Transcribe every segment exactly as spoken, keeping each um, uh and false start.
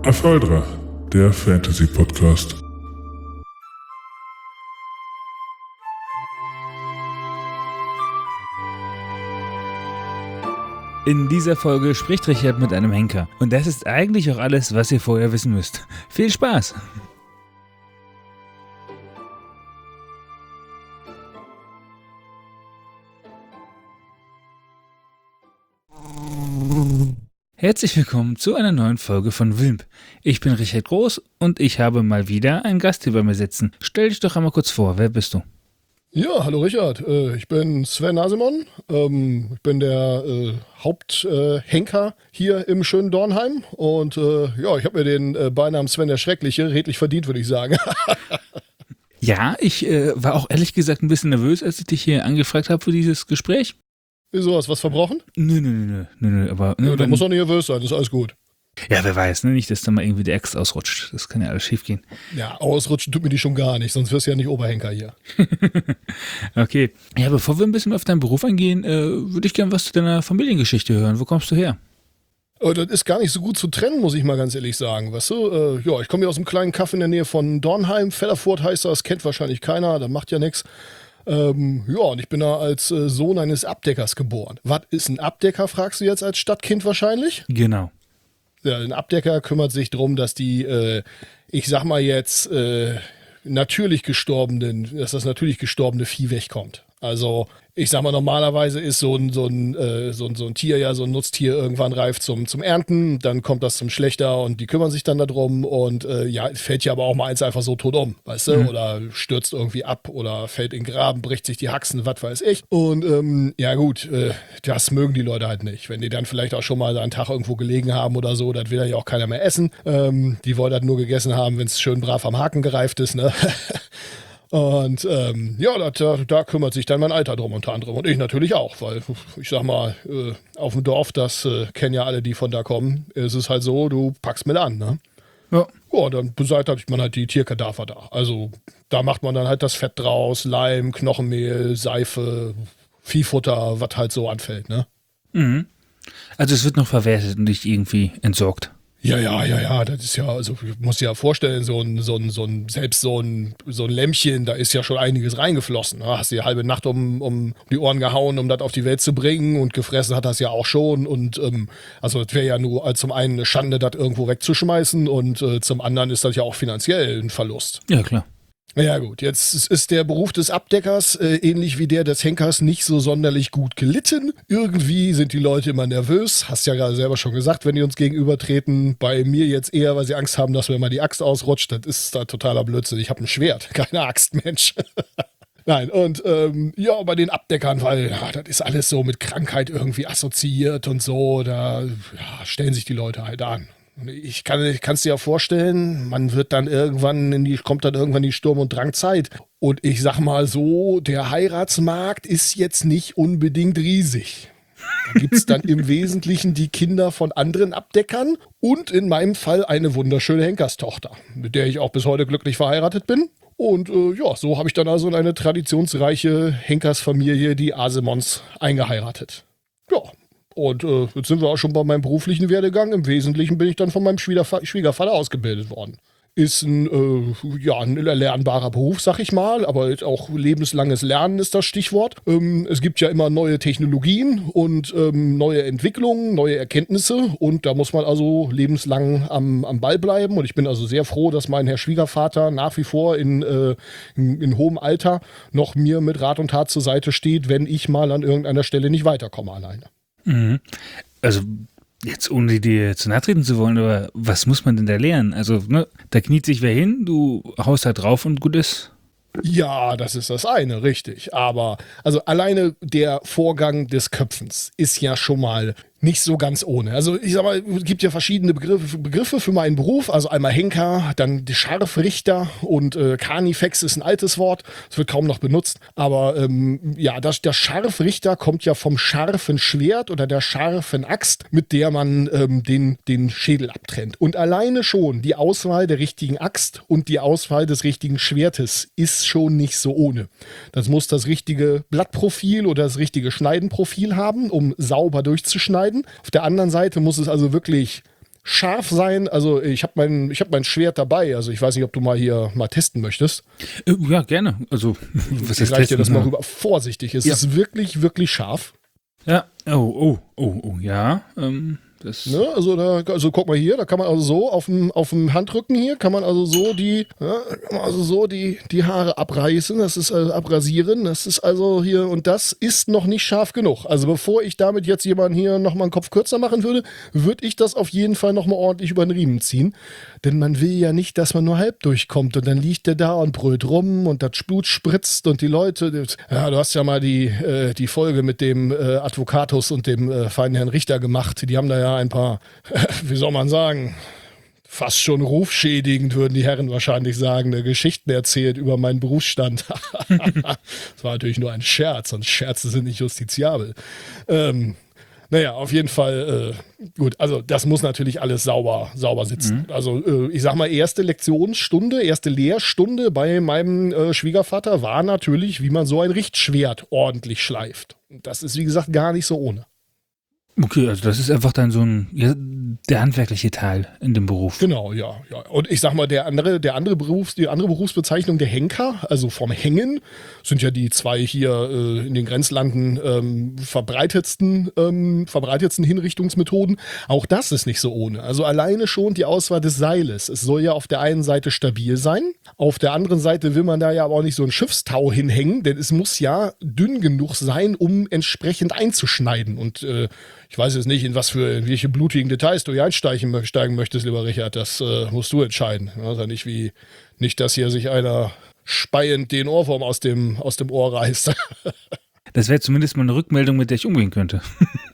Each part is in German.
Aphaldra, der Fantasy-Podcast. In dieser Folge spricht Richard mit einem Henker. Und das ist eigentlich auch alles, was ihr vorher wissen müsst. Viel Spaß! Herzlich willkommen zu einer neuen Folge von Wilmp. Ich bin Richard Groß und ich habe mal wieder einen Gast hier bei mir sitzen. Stell dich doch einmal kurz vor, wer bist du? Ja, hallo Richard, äh, ich bin Sven Asimon, ähm, ich bin der äh, Haupthenker äh, hier im schönen Dornheim und äh, ja, ich habe mir den äh, Beinamen Sven der Schreckliche redlich verdient, würde ich sagen. Ja, ich äh, war auch ehrlich gesagt ein bisschen nervös, als ich dich hier angefragt habe für dieses Gespräch. Wieso, hast du was verbrochen? Nö, nö, nö, nö, nö, aber... Ja, Nö, da muss doch nicht nervös sein, das ist alles gut. Ja, wer weiß, ne? Nicht, dass da mal irgendwie die Axt ausrutscht. Das kann ja alles schief gehen. Ja, ausrutschen tut mir die schon gar nicht, sonst wirst du ja nicht Oberhenker hier. Okay. Ja, bevor wir ein bisschen auf deinen Beruf eingehen, äh, würde ich gerne was zu deiner Familiengeschichte hören. Wo kommst du her? Aber das ist gar nicht so gut zu trennen, muss ich mal ganz ehrlich sagen. Weißt du, äh, ja, ich komme hier aus einem kleinen Kaff in der Nähe von Dornheim. Fedderfurt heißt das, kennt wahrscheinlich keiner, das macht ja nichts. Ähm, ja, und ich bin da als äh, Sohn eines Abdeckers geboren. Was ist ein Abdecker, fragst du jetzt als Stadtkind wahrscheinlich? Genau. Ja, ein Abdecker kümmert sich darum, dass die, äh, ich sag mal jetzt, äh, natürlich gestorbenen, dass das natürlich gestorbene Vieh wegkommt. Also, ich sag mal, normalerweise ist so ein, so ein, äh, so ein, so ein Tier, ja, so ein Nutztier irgendwann reif zum, zum Ernten, dann kommt das zum Schlächter und die kümmern sich dann darum und äh, ja, fällt ja aber auch mal eins einfach so tot um, weißt du, mhm. oder stürzt irgendwie ab oder fällt in den Graben, bricht sich die Haxen, was weiß ich. Und ähm, ja gut, äh, das mögen die Leute halt nicht. Wenn die dann vielleicht auch schon mal einen Tag irgendwo gelegen haben oder so, das will ja auch keiner mehr essen. Ähm, die wollen das nur gegessen haben, wenn es schön brav am Haken gereift ist, ne? Und ähm, ja, da, da kümmert sich dann mein Alter drum unter anderem. Und ich natürlich auch, weil ich sag mal, äh, auf dem Dorf, das äh, kennen ja alle, die von da kommen, ist es halt so, du packst mit an, ne? Ja. Ja, dann beseitigt man halt die Tierkadaver da. Also da macht man dann halt das Fett draus, Leim, Knochenmehl, Seife, Viehfutter, was halt so anfällt, ne? Mhm. Also es wird noch verwertet und nicht irgendwie entsorgt. Ja, ja, ja, ja, das ist ja, also ich muss dir ja vorstellen, so ein, so ein, so ein, selbst so ein, so ein Lämmchen, da ist ja schon einiges reingeflossen. Da hast du die halbe Nacht um, um die Ohren gehauen, um das auf die Welt zu bringen und gefressen hat das ja auch schon und ähm, also es wäre ja nur äh, zum einen eine Schande, das irgendwo wegzuschmeißen und äh, zum anderen ist das ja auch finanziell ein Verlust. Ja, klar. Ja gut, jetzt ist der Beruf des Abdeckers, äh, ähnlich wie der des Henkers, nicht so sonderlich gut gelitten. Irgendwie sind die Leute immer nervös, hast ja gerade selber schon gesagt, wenn die uns gegenübertreten. Bei mir jetzt eher, weil sie Angst haben, dass mir mal die Axt ausrutscht. Das ist da totaler Blödsinn. Ich habe ein Schwert, keine Axt, Mensch. Nein, und ähm, ja, bei den Abdeckern, weil ja, das ist alles so mit Krankheit irgendwie assoziiert und so, da ja, stellen sich die Leute halt an. Ich kann es dir ja vorstellen, man wird dann irgendwann in die, kommt dann irgendwann die Sturm- und Drangzeit. Und ich sag mal so, der Heiratsmarkt ist jetzt nicht unbedingt riesig. Da gibt es dann im Wesentlichen die Kinder von anderen Abdeckern und in meinem Fall eine wunderschöne Henkerstochter, mit der ich auch bis heute glücklich verheiratet bin. Und äh, ja, so habe ich dann also in eine traditionsreiche Henkersfamilie, die Asimons, eingeheiratet. Ja. Und äh, jetzt sind wir auch schon bei meinem beruflichen Werdegang. Im Wesentlichen bin ich dann von meinem Schwiegerva- Schwiegervater ausgebildet worden. Ist ein, äh, ja, ein erlernbarer Beruf, sag ich mal, aber auch lebenslanges Lernen ist das Stichwort. Ähm, es gibt ja immer neue Technologien und ähm, neue Entwicklungen, neue Erkenntnisse und da muss man also lebenslang am, am Ball bleiben. Und ich bin also sehr froh, dass mein Herr Schwiegervater nach wie vor in, äh, in, in hohem Alter noch mir mit Rat und Tat zur Seite steht, wenn ich mal an irgendeiner Stelle nicht weiterkomme alleine. Mhm. Also jetzt ohne dir zu nahe treten zu wollen, aber was muss man denn da lernen? Also ne, da kniet sich wer hin, du haust da drauf und gut ist. Ja, das ist das eine, richtig. Aber also alleine der Vorgang des Köpfens ist ja schon mal nicht so ganz ohne. Also ich sag mal, es gibt ja verschiedene Begriffe, Begriffe für meinen Beruf. Also einmal Henker, dann die Scharfrichter und äh, Carnifex ist ein altes Wort. Das wird kaum noch benutzt. Aber ähm, ja, das, der Scharfrichter kommt ja vom scharfen Schwert oder der scharfen Axt, mit der man ähm, den, den Schädel abtrennt. Und alleine schon die Auswahl der richtigen Axt und die Auswahl des richtigen Schwertes ist schon nicht so ohne. Das muss das richtige Blattprofil oder das richtige Schneidenprofil haben, um sauber durchzuschneiden. Auf der anderen Seite muss es also wirklich scharf sein. Also ich habe mein, ich hab mein Schwert dabei. Also ich weiß nicht, ob du mal hier mal testen möchtest. Äh, Ja, gerne. Also, was Ich ist reiche dir das testen? mal rüber. Vorsichtig, es Ja. ist wirklich, wirklich scharf. Ja, oh, oh, oh, oh, ja. Ähm, das Ne? Also, da, also guck mal hier, da kann man also so auf dem, auf dem Handrücken hier, kann man also so die, ja, kann man also so die, die Haare abreißen, das ist also abrasieren, das ist also hier, und das ist noch nicht scharf genug. Also bevor ich damit jetzt jemanden hier nochmal einen Kopf kürzer machen würde, würde ich das auf jeden Fall nochmal ordentlich über den Riemen ziehen. Denn man will ja nicht, dass man nur halb durchkommt und dann liegt der da und brüllt rum und das Blut spritzt und die Leute, das, ja, du hast ja mal die, äh, die Folge mit dem äh, Advocatus und dem äh, feinen Herrn Richter gemacht, die haben da ja ein paar, äh, wie soll man sagen, fast schon rufschädigend, würden die Herren wahrscheinlich sagen, äh, Geschichten erzählt über meinen Berufsstand. Das war natürlich nur ein Scherz und Scherze sind nicht justiziabel. Ähm, Naja, auf jeden Fall, äh, gut, also das muss natürlich alles sauber, sauber sitzen. Mhm. Also äh, ich sag mal, erste Lektionsstunde, erste Lehrstunde bei meinem äh, Schwiegervater war natürlich, wie man so ein Richtschwert ordentlich schleift. Und das ist, wie gesagt, gar nicht so ohne. Okay, also das ist einfach dann so ein, ja, der handwerkliche Teil in dem Beruf. Genau, ja, ja. Und ich sag mal, der andere, der andere Berufs, die andere Berufsbezeichnung, der Henker, also vom Hängen, sind ja die zwei hier äh, in den Grenzlanden ähm, verbreitetsten, ähm, verbreitetsten Hinrichtungsmethoden. Auch das ist nicht so ohne. Also alleine schon die Auswahl des Seiles. Es soll ja auf der einen Seite stabil sein, auf der anderen Seite will man da ja aber auch nicht so ein Schiffstau hinhängen, denn es muss ja dünn genug sein, um entsprechend einzuschneiden. Und äh, ich weiß jetzt nicht, in was für in welche blutigen Details du hier einsteigen steigen möchtest, lieber Richard. Das äh, musst du entscheiden. Also nicht wie nicht, dass hier sich einer speiend den Ohrwurm aus dem, aus dem Ohr reißt. Das wäre zumindest mal eine Rückmeldung, mit der ich umgehen könnte.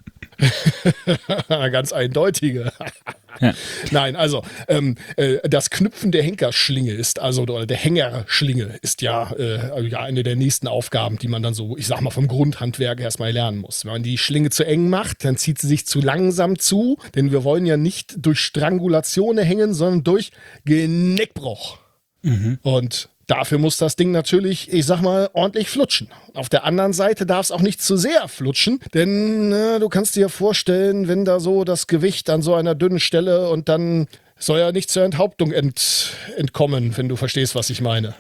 Ganz eindeutige. Ja. Nein, also ähm, äh, das Knüpfen der Henkerschlinge ist, also oder der Hängerschlinge ist ja, äh, ja eine der nächsten Aufgaben, die man dann so, ich sag mal, vom Grundhandwerk erstmal lernen muss. Wenn man die Schlinge zu eng macht, dann zieht sie sich zu langsam zu, denn wir wollen ja nicht durch Strangulation hängen, sondern durch Genickbruch. Mhm. Und dafür muss das Ding natürlich, ich sag mal, ordentlich flutschen. Auf der anderen Seite darf es auch nicht zu sehr flutschen, denn äh, du kannst dir vorstellen, wenn da so das Gewicht an so einer dünnen Stelle und dann soll ja nicht zur Enthauptung ent, entkommen, wenn du verstehst, was ich meine.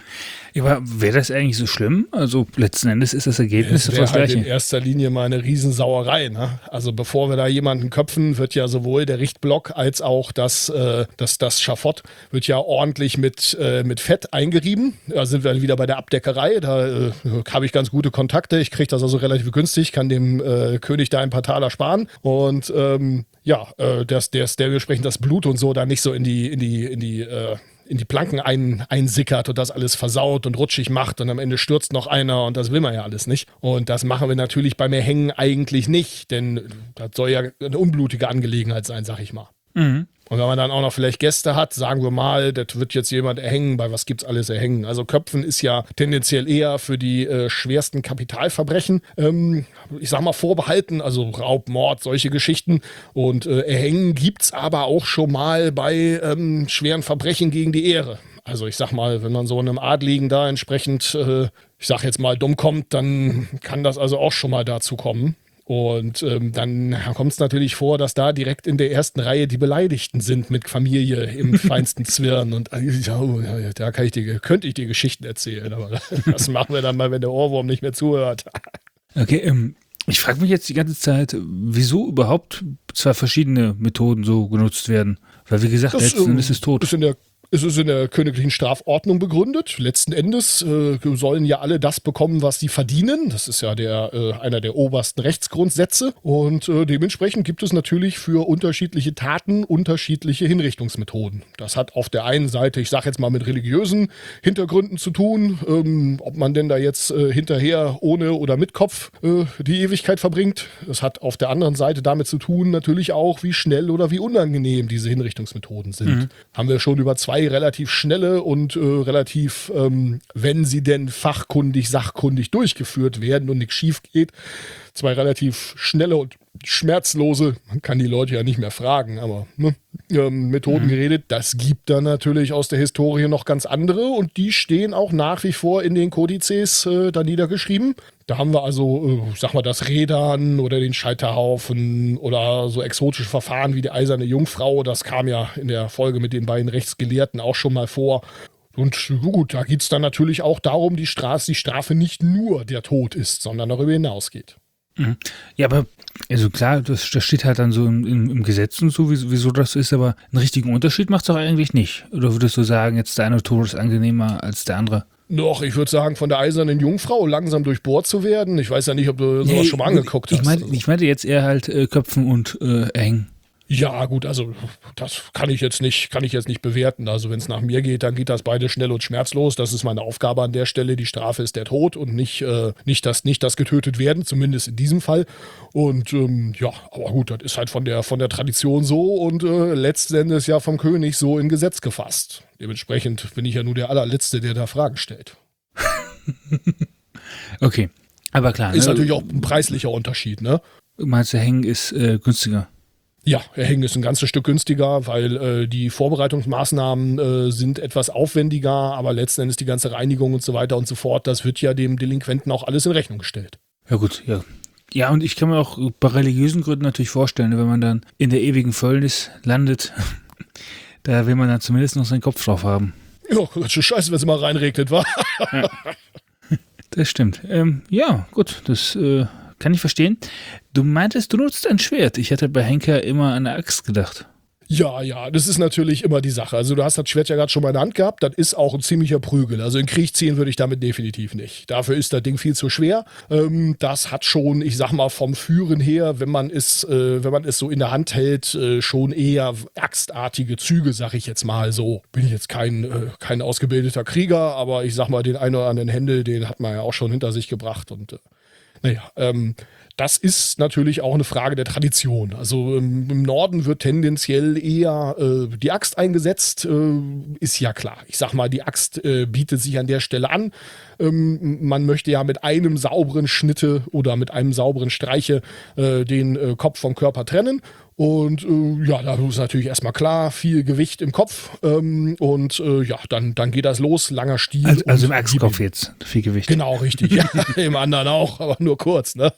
Ja, aber wäre das eigentlich so schlimm? Also letzten Endes ist das Ergebnis Das das wäre halt gleiche. in erster Linie mal eine Riesensauerei. Ne? Also bevor wir da jemanden köpfen, wird ja sowohl der Richtblock als auch das, äh, das, das Schafott wird ja ordentlich mit, äh, mit Fett eingerieben. Da sind wir dann wieder bei der Abdeckerei. Da äh, habe ich ganz gute Kontakte. Ich kriege das also relativ günstig, kann dem äh, König da ein paar Taler sparen. Und ähm, ja, äh, das, der, der entsprechend das Blut und so da nicht so in die, in die, in die äh, in die Planken ein, einsickert und das alles versaut und rutschig macht und am Ende stürzt noch einer und das will man ja alles nicht. Und das machen wir natürlich beim Erhängen eigentlich nicht, denn das soll ja eine unblutige Angelegenheit sein, sag ich mal. Mhm. Und wenn man dann auch noch vielleicht Gäste hat, sagen wir mal, das wird jetzt jemand erhängen, bei was gibt's alles erhängen? Also Köpfen ist ja tendenziell eher für die äh, schwersten Kapitalverbrechen, ähm, ich sag mal vorbehalten, also Raub, Mord, solche Geschichten. Und äh, erhängen gibt's aber auch schon mal bei ähm, schweren Verbrechen gegen die Ehre. Also ich sag mal, wenn man so einem Adligen da entsprechend, äh, ich sag jetzt mal, dumm kommt, dann kann das also auch schon mal dazu kommen. Und ähm, dann kommt es natürlich vor, dass da direkt in der ersten Reihe die Beleidigten sind mit Familie im feinsten Zwirn. Und ja, da kann ich dir, könnte ich dir Geschichten erzählen, aber das machen wir dann mal, wenn der Ohrwurm nicht mehr zuhört. Okay, ähm, ich frage mich jetzt die ganze Zeit, wieso überhaupt zwei verschiedene Methoden so genutzt werden. Weil wie gesagt, Das, letzten Endes ähm, ist es tot. Ist in der Es ist in der königlichen Strafordnung begründet. Letzten Endes äh, sollen ja alle das bekommen, was sie verdienen. Das ist ja der, äh, einer der obersten Rechtsgrundsätze. Und äh, dementsprechend gibt es natürlich für unterschiedliche Taten unterschiedliche Hinrichtungsmethoden. Das hat auf der einen Seite, ich sage jetzt mal, mit religiösen Hintergründen zu tun. Ähm, ob man denn da jetzt äh, hinterher ohne oder mit Kopf äh, die Ewigkeit verbringt. Das hat auf der anderen Seite damit zu tun, natürlich auch, wie schnell oder wie unangenehm diese Hinrichtungsmethoden sind. Mhm. Haben wir schon über zwei relativ schnelle und äh, relativ, ähm, wenn sie denn fachkundig, sachkundig durchgeführt werden und nichts schief geht, zwei relativ schnelle und schmerzlose, man kann die Leute ja nicht mehr fragen, aber ne, ähm, Methoden mhm. geredet. Das gibt dann natürlich aus der Historie noch ganz andere und die stehen auch nach wie vor in den Kodizes äh, da niedergeschrieben. Da haben wir also, äh, sag mal, das Rädern oder den Scheiterhaufen oder so exotische Verfahren wie die eiserne Jungfrau. Das kam ja in der Folge mit den beiden Rechtsgelehrten auch schon mal vor. Und gut, da geht es dann natürlich auch darum, die Strafe, die Strafe nicht nur der Tod ist, sondern darüber hinausgeht. Ja, aber also klar, das, das steht halt dann so im, im, im Gesetz und so, wieso, wieso das ist, aber einen richtigen Unterschied macht es doch eigentlich nicht. Oder würdest du sagen, jetzt der eine Tod ist angenehmer als der andere? Doch, ich würde sagen, von der eisernen Jungfrau langsam durchbohrt zu werden. Ich weiß ja nicht, ob du sowas nee, schon mal angeguckt ich hast. Mein, ich meinte jetzt eher halt äh, Köpfen und äh, Hängen. Ja, gut, also das kann ich jetzt nicht, kann ich jetzt nicht bewerten. Also wenn es nach mir geht, dann geht das beide schnell und schmerzlos. Das ist meine Aufgabe an der Stelle. Die Strafe ist der Tod und nicht, äh, nicht, das, nicht das getötet werden, zumindest in diesem Fall. Und ähm, ja, aber gut, das ist halt von der, von der Tradition so und äh, letzten Endes ja vom König so in Gesetz gefasst. Dementsprechend bin ich ja nur der allerletzte, der da Fragen stellt. Okay, aber klar. Ist ne? natürlich auch ein preislicher Unterschied, ne? Meinst du, Hängen ist äh, günstiger? Ja, Hängen ist ein ganzes Stück günstiger, weil äh, die Vorbereitungsmaßnahmen äh, sind etwas aufwendiger, aber letzten Endes die ganze Reinigung und so weiter und so fort, das wird ja dem Delinquenten auch alles in Rechnung gestellt. Ja gut, ja. Ja, und ich kann mir auch bei religiösen Gründen natürlich vorstellen, wenn man dann in der ewigen Fäulnis landet, da will man dann zumindest noch seinen Kopf drauf haben. Ja, ganz schön scheiße, wenn es immer reinregnet, wa? Ja. Das stimmt. Ähm, ja, gut, das äh, kann ich verstehen. Du meintest, du nutzt ein Schwert. Ich hätte bei Henker immer an eine Axt gedacht. Ja, ja, das ist natürlich immer die Sache. Also du hast das Schwert ja gerade schon mal in der Hand gehabt, das ist auch ein ziemlicher Prügel. Also in Krieg ziehen würde ich damit definitiv nicht. Dafür ist das Ding viel zu schwer. Ähm, das hat schon, ich sag mal, vom Führen her, wenn man es, äh, wenn man es so in der Hand hält, äh, schon eher axtartige Züge, sag ich jetzt mal so. Bin ich jetzt kein, äh, kein ausgebildeter Krieger, aber ich sag mal, den einen oder anderen Händel, den hat man ja auch schon hinter sich gebracht und äh, naja, ähm, das ist natürlich auch eine Frage der Tradition. Also ähm, im Norden wird tendenziell eher äh, die Axt eingesetzt, äh, ist ja klar. Ich sag mal, die Axt äh, bietet sich an der Stelle an. Ähm, man möchte ja mit einem sauberen Schnitte oder mit einem sauberen Streiche äh, den äh, Kopf vom Körper trennen. Und äh, ja, da ist natürlich erstmal klar, viel Gewicht im Kopf ähm, und äh, ja, dann, dann geht das los, langer Stiel. Also, also im Axtkopf jetzt, viel Gewicht. Genau, richtig. Ja, im anderen auch, aber nur kurz, ne?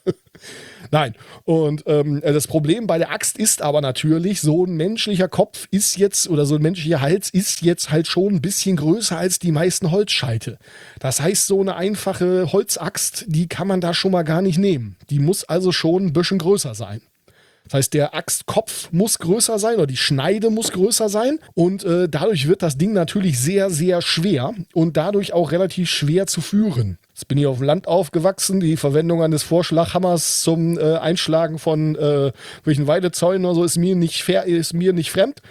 Nein, und ähm, das Problem bei der Axt ist aber natürlich, so ein menschlicher Kopf ist jetzt, oder so ein menschlicher Hals ist jetzt halt schon ein bisschen größer als die meisten Holzscheite. Das heißt, so eine einfache Holzaxt, die kann man da schon mal gar nicht nehmen. Die muss also schon ein bisschen größer sein. Das heißt, der Axtkopf muss größer sein oder die Schneide muss größer sein und äh, dadurch wird das Ding natürlich sehr, sehr schwer und dadurch auch relativ schwer zu führen. Jetzt bin ich auf dem Land aufgewachsen, die Verwendung eines Vorschlaghammers zum äh, Einschlagen von äh, welchen Weidezäunen oder so ist mir nicht fair, ist mir nicht fremd.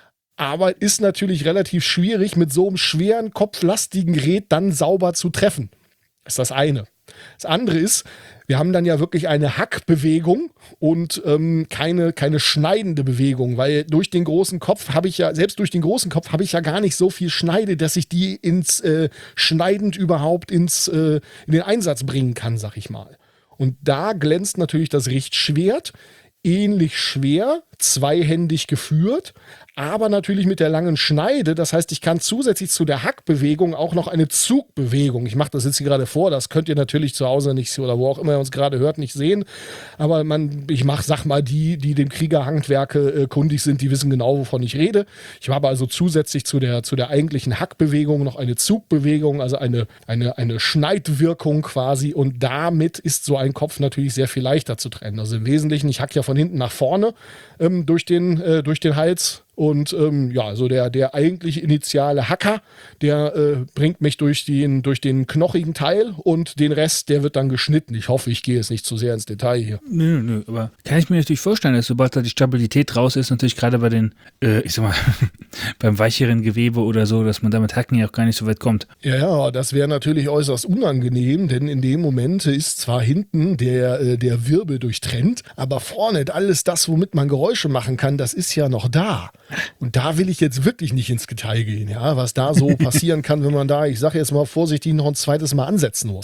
Aber ist natürlich relativ schwierig, mit so einem schweren, kopflastigen Gerät dann sauber zu treffen. Das ist das eine. Das andere ist, wir haben dann ja wirklich eine Hackbewegung und ähm, keine, keine schneidende Bewegung, weil durch den großen Kopf habe ich ja, selbst durch den großen Kopf habe ich ja gar nicht so viel Schneide, dass ich die ins äh, schneidend überhaupt ins, äh, in den Einsatz bringen kann, sag ich mal. Und da glänzt natürlich das Richtschwert, ähnlich schwer, zweihändig geführt, aber natürlich mit der langen Schneide. Das heißt, ich kann zusätzlich zu der Hackbewegung auch noch eine Zugbewegung. Ich mache das jetzt hier gerade vor, das könnt ihr natürlich zu Hause nicht oder wo auch immer ihr uns gerade hört, nicht sehen. Aber man, ich mache, sag mal, die, die dem Kriegerhandwerke äh, kundig sind, die wissen genau, wovon ich rede. Ich habe also zusätzlich zu der, zu der eigentlichen Hackbewegung noch eine Zugbewegung, also eine, eine, eine Schneidwirkung quasi. Und damit ist so ein Kopf natürlich sehr viel leichter zu trennen. Also im Wesentlichen, ich hack ja von hinten nach vorne ähm, durch den, äh, durch den Hals. Und ähm, ja, so der, der eigentliche initiale Hacker, der äh, bringt mich durch den, durch den knochigen Teil und den Rest, der wird dann geschnitten. Ich hoffe, ich gehe jetzt nicht zu sehr ins Detail hier. Nö, nö, aber kann ich mir natürlich vorstellen, dass sobald da die Stabilität raus ist, natürlich gerade bei den, äh, ich sag mal, beim weicheren Gewebe oder so, dass man damit Hacken ja auch gar nicht so weit kommt. Ja, ja, das wäre natürlich äußerst unangenehm, denn in dem Moment ist zwar hinten der, äh, der Wirbel durchtrennt, aber vorne alles das, womit man Geräusche machen kann, das ist ja noch da. Und da will ich jetzt wirklich nicht ins Detail gehen, ja, was da so passieren kann, wenn man da, ich sage jetzt mal vorsichtig, noch ein zweites Mal ansetzen muss.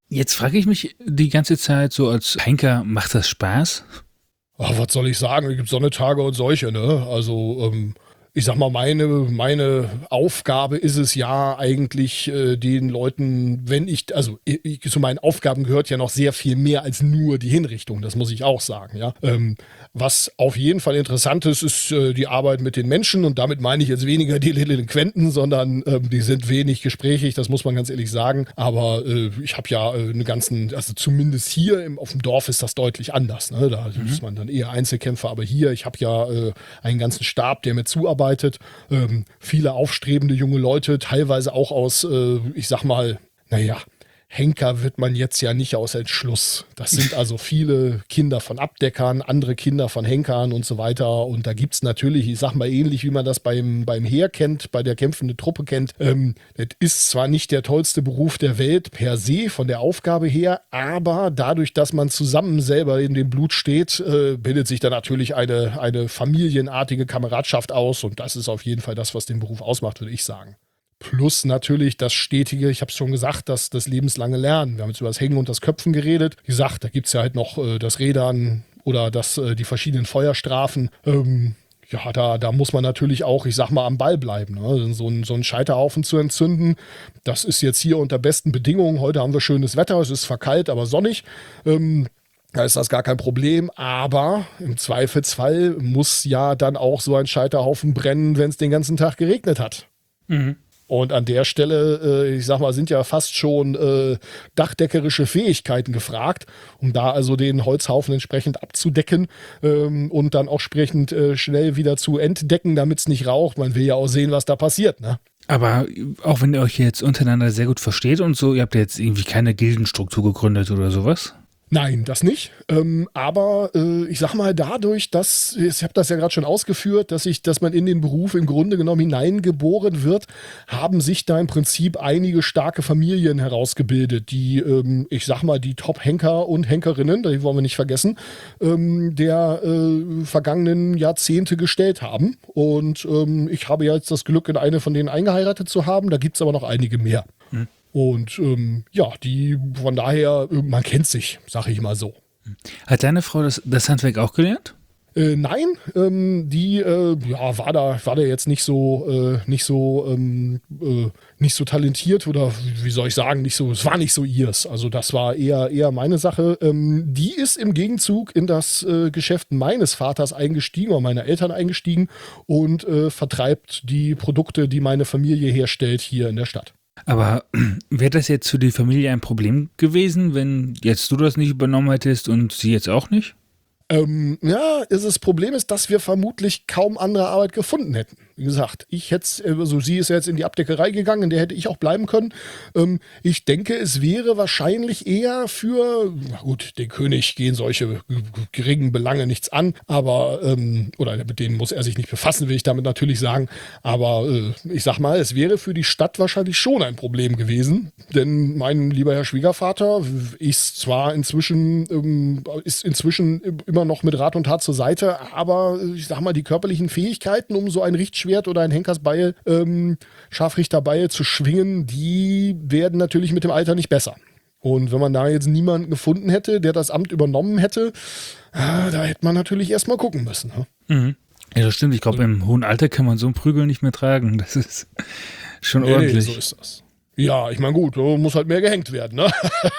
Jetzt frage ich mich die ganze Zeit so als Henker, macht das Spaß? Ach, was soll ich sagen? Es gibt Sonnentage und solche, ne? Also, ähm, ich sag mal, meine, meine Aufgabe ist es ja eigentlich, äh, den Leuten, wenn ich, also ich, zu meinen Aufgaben gehört ja noch sehr viel mehr als nur die Hinrichtung, das muss ich auch sagen, ja. Ähm, was auf jeden Fall interessant ist, ist äh, die Arbeit mit den Menschen und damit meine ich jetzt weniger die Delinquenten, sondern ähm, die sind wenig gesprächig, das muss man ganz ehrlich sagen. Aber äh, ich habe ja äh, eine ganzen, also zumindest hier im, auf dem Dorf ist das deutlich anders, ne? Da mhm. ist man dann eher Einzelkämpfer, aber hier, ich habe ja äh, einen ganzen Stab, der mir zuarbeitet. Ähm, viele aufstrebende junge Leute, teilweise auch aus, äh, ich sag mal, naja, Henker wird man jetzt ja nicht aus Entschluss. Das sind also viele Kinder von Abdeckern, andere Kinder von Henkern und so weiter. Und da gibt es natürlich, ich sag mal ähnlich, wie man das beim, beim Heer kennt, bei der kämpfenden Truppe kennt. Ähm, das ist zwar nicht der tollste Beruf der Welt per se von der Aufgabe her, aber dadurch, dass man zusammen selber in dem Blut steht, äh, bildet sich da natürlich eine, eine familienartige Kameradschaft aus. Und das ist auf jeden Fall das, was den Beruf ausmacht, würde ich sagen. Plus natürlich das stetige, ich habe es schon gesagt, das, das lebenslange Lernen. Wir haben jetzt über das Hängen und das Köpfen geredet. Wie gesagt, da gibt es ja halt noch äh, das Rädern oder das, äh, die verschiedenen Feuerstrafen. Ähm, ja, da, da muss man natürlich auch, ich sag mal, am Ball bleiben. Ne? So, ein, so einen Scheiterhaufen zu entzünden, das ist jetzt hier unter besten Bedingungen. Heute haben wir schönes Wetter, es ist verkalt, aber sonnig. Ähm, Da ist das gar kein Problem, aber im Zweifelsfall muss ja dann auch so ein Scheiterhaufen brennen, wenn es den ganzen Tag geregnet hat. Mhm. Und an der Stelle, äh, ich sag mal, sind ja fast schon äh, dachdeckerische Fähigkeiten gefragt, um da also den Holzhaufen entsprechend abzudecken ähm, und dann auch entsprechend äh, schnell wieder zu entdecken, damit es nicht raucht. Man will ja auch sehen, was da passiert, ne? Aber auch wenn ihr euch jetzt untereinander sehr gut versteht und so, ihr habt ja jetzt irgendwie keine Gildenstruktur gegründet oder sowas? Nein, das nicht. Ähm, aber äh, ich sag mal, dadurch, dass, ich habe das ja gerade schon ausgeführt, dass ich, dass man in den Beruf im Grunde genommen hineingeboren wird, haben sich da im Prinzip einige starke Familien herausgebildet, die, ähm, ich sag mal, die Top-Henker und Henkerinnen, die wollen wir nicht vergessen, ähm, der äh, vergangenen Jahrzehnte gestellt haben. Und ähm, ich habe jetzt das Glück, in eine von denen eingeheiratet zu haben. Da gibt es aber noch einige mehr. Hm. Und ähm, ja, die, von daher, man kennt sich, sag ich mal so. Hat deine Frau das, das Handwerk auch gelernt? Äh, nein, ähm, die äh, ja, war da, war da jetzt nicht so, äh, nicht so, ähm, äh, nicht so talentiert oder wie soll ich sagen, nicht so, es war nicht so ihrs. Also das war eher, eher meine Sache. Ähm, die ist im Gegenzug in das äh, Geschäft meines Vaters eingestiegen oder meiner Eltern eingestiegen und äh, vertreibt die Produkte, die meine Familie herstellt, hier in der Stadt. Aber wäre das jetzt für die Familie ein Problem gewesen, wenn jetzt du das nicht übernommen hättest und sie jetzt auch nicht? Ähm, ja, das Problem ist, dass wir vermutlich kaum andere Arbeit gefunden hätten. Wie gesagt, ich hätte, also sie ist jetzt in die Abdeckerei gegangen, in der hätte ich auch bleiben können. Ähm, ich denke, es wäre wahrscheinlich eher für, na gut, den König gehen solche geringen Belange nichts an, aber, ähm, oder mit denen muss er sich nicht befassen, will ich damit natürlich sagen. Aber äh, ich sag mal, es wäre für die Stadt wahrscheinlich schon ein Problem gewesen, denn mein lieber Herr Schwiegervater ist zwar inzwischen, ähm, ist inzwischen immer noch mit Rat und Tat zur Seite, aber ich sag mal, die körperlichen Fähigkeiten, um so ein Richtschwert oder ein Henkersbeil, ähm, Scharfrichterbeil zu schwingen, die werden natürlich mit dem Alter nicht besser. Und wenn man da jetzt niemanden gefunden hätte, der das Amt übernommen hätte, äh, da hätte man natürlich erstmal gucken müssen. Ne? Mhm. Ja, das stimmt. Ich glaube, im hohen Alter kann man so einen Prügel nicht mehr tragen. Das ist schon nee, ordentlich. Nee, so ist das. Ja, ich meine, gut, muss halt mehr gehängt werden, ne?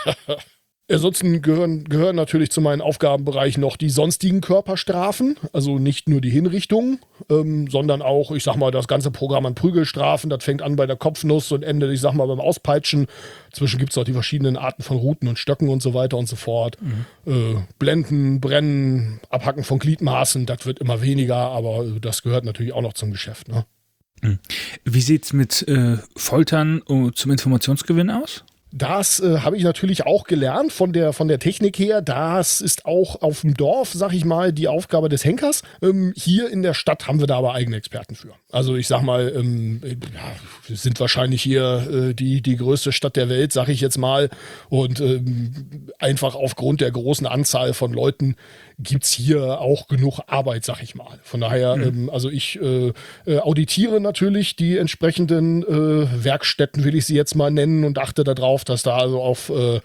Ansonsten gehören, gehören natürlich zu meinem Aufgabenbereich noch die sonstigen Körperstrafen, also nicht nur die Hinrichtungen, ähm, sondern auch, ich sag mal, das ganze Programm an Prügelstrafen. Das fängt an bei der Kopfnuss und endet, ich sag mal, beim Auspeitschen. Zwischen gibt es auch die verschiedenen Arten von Ruten und Stöcken und so weiter und so fort. Mhm. Äh, Blenden, Brennen, Abhacken von Gliedmaßen, das wird immer weniger, aber das gehört natürlich auch noch zum Geschäft, ne? Wie sieht's mit äh, Foltern uh, zum Informationsgewinn aus? Das äh, habe ich natürlich auch gelernt von der, von der Technik her. Das ist auch auf dem Dorf, sag ich mal, die Aufgabe des Henkers. Ähm, hier in der Stadt haben wir da aber eigene Experten für. Also ich sag mal, ähm, ja, wir sind wahrscheinlich hier äh, die, die größte Stadt der Welt, sag ich jetzt mal. Und ähm, einfach aufgrund der großen Anzahl von Leuten gibt's hier auch genug Arbeit, sag ich mal. Von daher, mhm. ähm, also ich äh, äh, auditiere natürlich die entsprechenden äh, Werkstätten, will ich sie jetzt mal nennen, und achte darauf, dass da also auf, äh,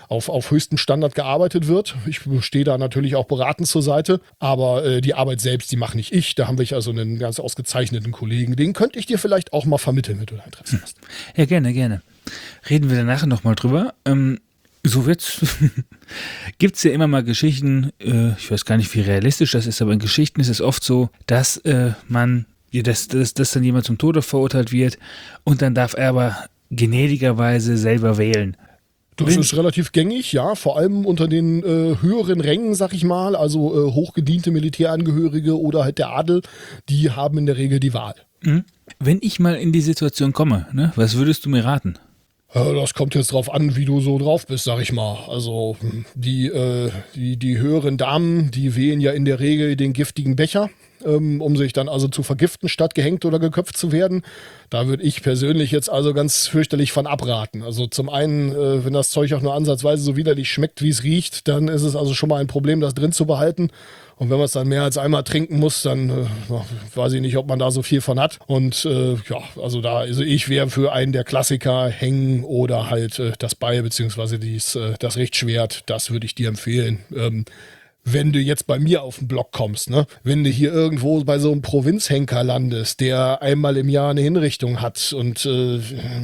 auf, auf höchstem Standard gearbeitet wird. Ich stehe da natürlich auch beratend zur Seite, aber äh, die Arbeit selbst, die mache nicht ich. Da haben wir also einen ganz ausgezeichneten Kollegen. Den könnte ich dir vielleicht auch mal vermitteln, wenn du da Interesse hast. Ja, gerne, gerne. Reden wir dann nachher nochmal drüber. Ähm, so wird's. Gibt's ja immer mal Geschichten, äh, ich weiß gar nicht, wie realistisch das ist, aber in Geschichten ist es oft so, dass äh, man, ja, dass, dass, dass dann jemand zum Tode verurteilt wird und dann darf er aber gnädigerweise selber wählen. Das ist relativ gängig, ja, vor allem unter den äh, höheren Rängen, sag ich mal, also äh, hochgediente Militärangehörige oder halt der Adel, die haben in der Regel die Wahl. Mhm. Wenn ich mal in die Situation komme, ne, was würdest du mir raten? Äh, das kommt jetzt drauf an, wie du so drauf bist, sag ich mal. Also die, äh, die, die höheren Damen, die wählen ja in der Regel den giftigen Becher, ähm, um sich dann also zu vergiften, statt gehängt oder geköpft zu werden. Da würde ich persönlich jetzt also ganz fürchterlich von abraten. Also zum einen, äh, wenn das Zeug auch nur ansatzweise so widerlich schmeckt, wie es riecht, dann ist es also schon mal ein Problem, das drin zu behalten. Und wenn man es dann mehr als einmal trinken muss, dann äh, weiß ich nicht, ob man da so viel von hat. Und äh, ja, also da, also ich wäre für einen der Klassiker hängen oder halt äh, das Beil beziehungsweise dies, äh, das Richtschwert. Das würde ich dir empfehlen. Ähm, wenn du jetzt bei mir auf den Block kommst, ne? Wenn du hier irgendwo bei so einem Provinzhenker landest, der einmal im Jahr eine Hinrichtung hat und äh,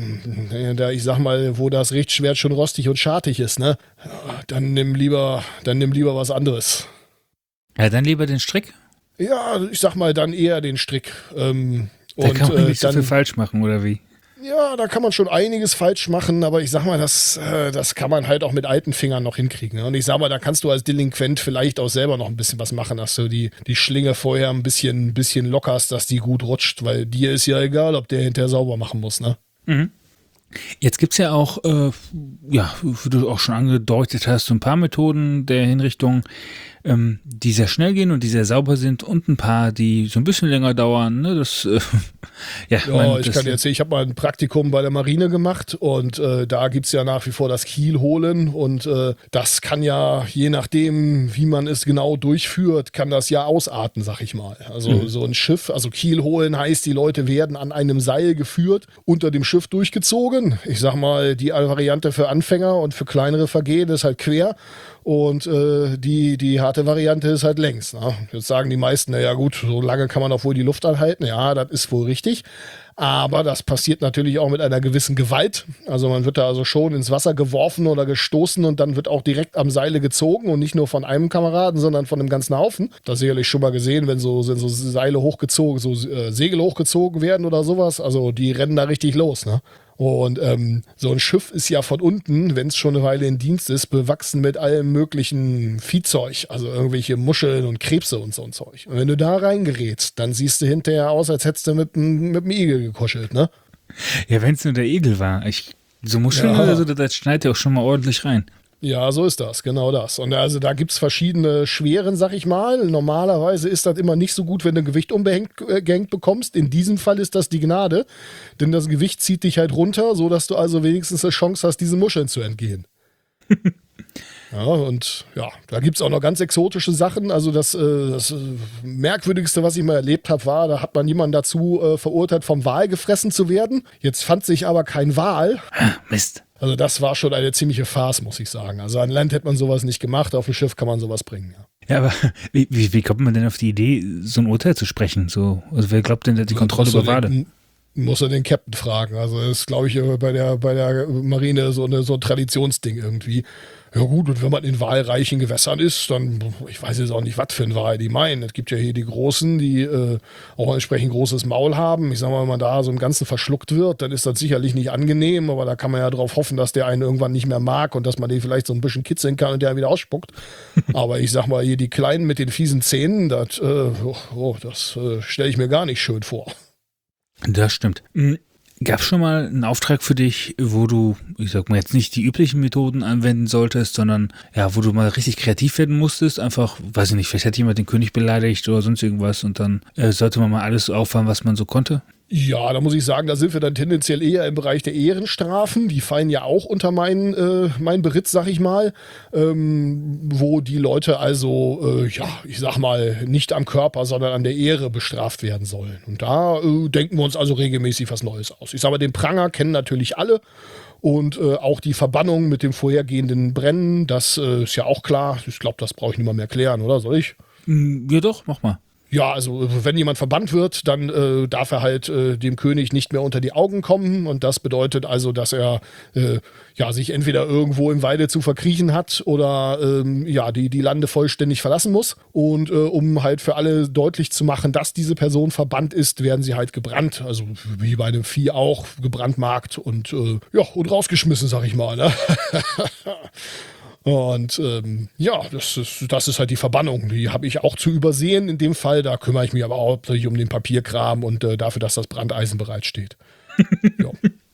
da ich sag mal, wo das Richtschwert schon rostig und schartig ist, ne? Dann nimm lieber, dann nimm lieber was anderes. Ja, dann lieber den Strick. Ja, ich sag mal, dann eher den Strick. Ähm, Da und, kann man äh, nicht so dann, viel falsch machen, oder wie? Ja, da kann man schon einiges falsch machen, aber ich sag mal, das, äh, das kann man halt auch mit alten Fingern noch hinkriegen. Ne? Und ich sag mal, da kannst du als Delinquent vielleicht auch selber noch ein bisschen was machen, dass du die, die Schlinge vorher ein bisschen, ein bisschen lockerst, dass die gut rutscht, weil dir ist ja egal, ob der hinterher sauber machen muss, ne? Mhm. Jetzt gibt es ja auch, äh, ja, wie du auch schon angedeutet hast, so ein paar Methoden der Hinrichtung, ähm, die sehr schnell gehen und die sehr sauber sind und ein paar, die so ein bisschen länger dauern. Ne? Das, äh, ja, Ja, mein, ich das, kann dir erzählen, ich habe mal ein Praktikum bei der Marine gemacht und äh, da gibt es ja nach wie vor das Kiel holen und äh, das kann ja, je nachdem, wie man es genau durchführt, kann das ja ausarten, sag ich mal. Also mhm. so ein Schiff, also Kiel holen heißt, die Leute werden an einem Seil geführt, unter dem Schiff durchgezogen. Ich sag mal, die Variante für Anfänger und für kleinere Vergehen ist halt quer. Und äh, die, die harte Variante ist halt längs. Ne? Jetzt sagen die meisten, naja gut, so lange kann man auch wohl die Luft anhalten. Ja, das ist wohl richtig. Aber das passiert natürlich auch mit einer gewissen Gewalt. Also man wird da also schon ins Wasser geworfen oder gestoßen und dann wird auch direkt am Seile gezogen und nicht nur von einem Kameraden, sondern von dem ganzen Haufen. Das sicherlich schon mal gesehen, wenn so, wenn so Seile hochgezogen, so äh, Segel hochgezogen werden oder sowas. Also die rennen da richtig los, ne? Und ähm, so ein Schiff ist ja von unten, wenn es schon eine Weile in Dienst ist, bewachsen mit allem möglichen Viehzeug, also irgendwelche Muscheln und Krebse und so ein Zeug. Und wenn du da reingerätst, dann siehst du hinterher aus, als hättest du mit einem Igel gekuschelt, ne? Ja, wenn es nur der Igel war. Ich, so Muscheln Ja. oder so, das schneidet ja auch schon mal ordentlich rein. Ja, so ist das, genau das. Und also da gibt's verschiedene Schweren, sag ich mal. Normalerweise ist das immer nicht so gut, wenn du Gewicht umgehängt äh, gehängt bekommst. In diesem Fall ist das die Gnade, denn das Gewicht zieht dich halt runter, sodass du also wenigstens eine Chance hast, diesen Muscheln zu entgehen. Ja, und ja, da gibt's auch noch ganz exotische Sachen. Also das, äh, das äh, Merkwürdigste, was ich mal erlebt habe, war, da hat man jemanden dazu äh, verurteilt, vom Wal gefressen zu werden. Jetzt fand sich aber kein Wal. Ah, Mist. Also das war schon eine ziemliche Farce, muss ich sagen. Also an Land hätte man sowas nicht gemacht, auf dem Schiff kann man sowas bringen. Ja, Ja, aber wie, wie, wie kommt man denn auf die Idee, so ein Urteil zu sprechen? So, also wer glaubt denn, der hat die Kontrolle über Wale? Den, muss er den Captain fragen. Also das ist, glaube ich, bei der, bei der Marine so, eine, so ein Traditionsding irgendwie. Ja gut, und wenn man in walreichen Gewässern ist, dann, ich weiß jetzt auch nicht, was für ein Wal die meinen. Es gibt ja hier die Großen, die äh, auch ein entsprechend großes Maul haben. Ich sag mal, wenn man da so im Ganzen verschluckt wird, dann ist das sicherlich nicht angenehm, aber da kann man ja drauf hoffen, dass der einen irgendwann nicht mehr mag und dass man den vielleicht so ein bisschen kitzeln kann und der wieder ausspuckt. Aber ich sag mal, hier die Kleinen mit den fiesen Zähnen, das, äh, oh, oh, das äh, stelle ich mir gar nicht schön vor. Das stimmt. Gab es schon mal einen Auftrag für dich, wo du, ich sag mal jetzt nicht die üblichen Methoden anwenden solltest, sondern ja, wo du mal richtig kreativ werden musstest? Einfach, weiß ich nicht, vielleicht hat jemand den König beleidigt oder sonst irgendwas und dann äh, sollte man mal alles auffahren, was man so konnte? Ja, da muss ich sagen, da sind wir dann tendenziell eher im Bereich der Ehrenstrafen. Die fallen ja auch unter meinen, äh, meinen Beritt, sag ich mal, ähm, wo die Leute also, äh, ja, ich sag mal, nicht am Körper, sondern an der Ehre bestraft werden sollen. Und da äh, denken wir uns also regelmäßig was Neues aus. Ich sag mal, den Pranger kennen natürlich alle. Und äh, auch die Verbannung mit dem vorhergehenden Brennen, das äh, ist ja auch klar. Ich glaube, das brauche ich nicht mal mehr erklären, oder? Soll ich? Ja doch, mach mal. Ja, also wenn jemand verbannt wird, dann äh, darf er halt äh, dem König nicht mehr unter die Augen kommen. Und das bedeutet also, dass er äh, ja, sich entweder irgendwo im Walde zu verkriechen hat oder ähm, ja, die, die Lande vollständig verlassen muss. Und äh, um halt für alle deutlich zu machen, dass diese Person verbannt ist, werden sie halt gebrannt. Also wie bei einem Vieh auch, gebrandmarkt und, äh, ja, und rausgeschmissen, sag ich mal. Ne? Und ähm, ja, das ist, das ist halt die Verbannung. Die habe ich auch zu übersehen in dem Fall. Da kümmere ich mich aber hauptsächlich um den Papierkram und äh, dafür, dass das Brandeisen bereitsteht. Ja.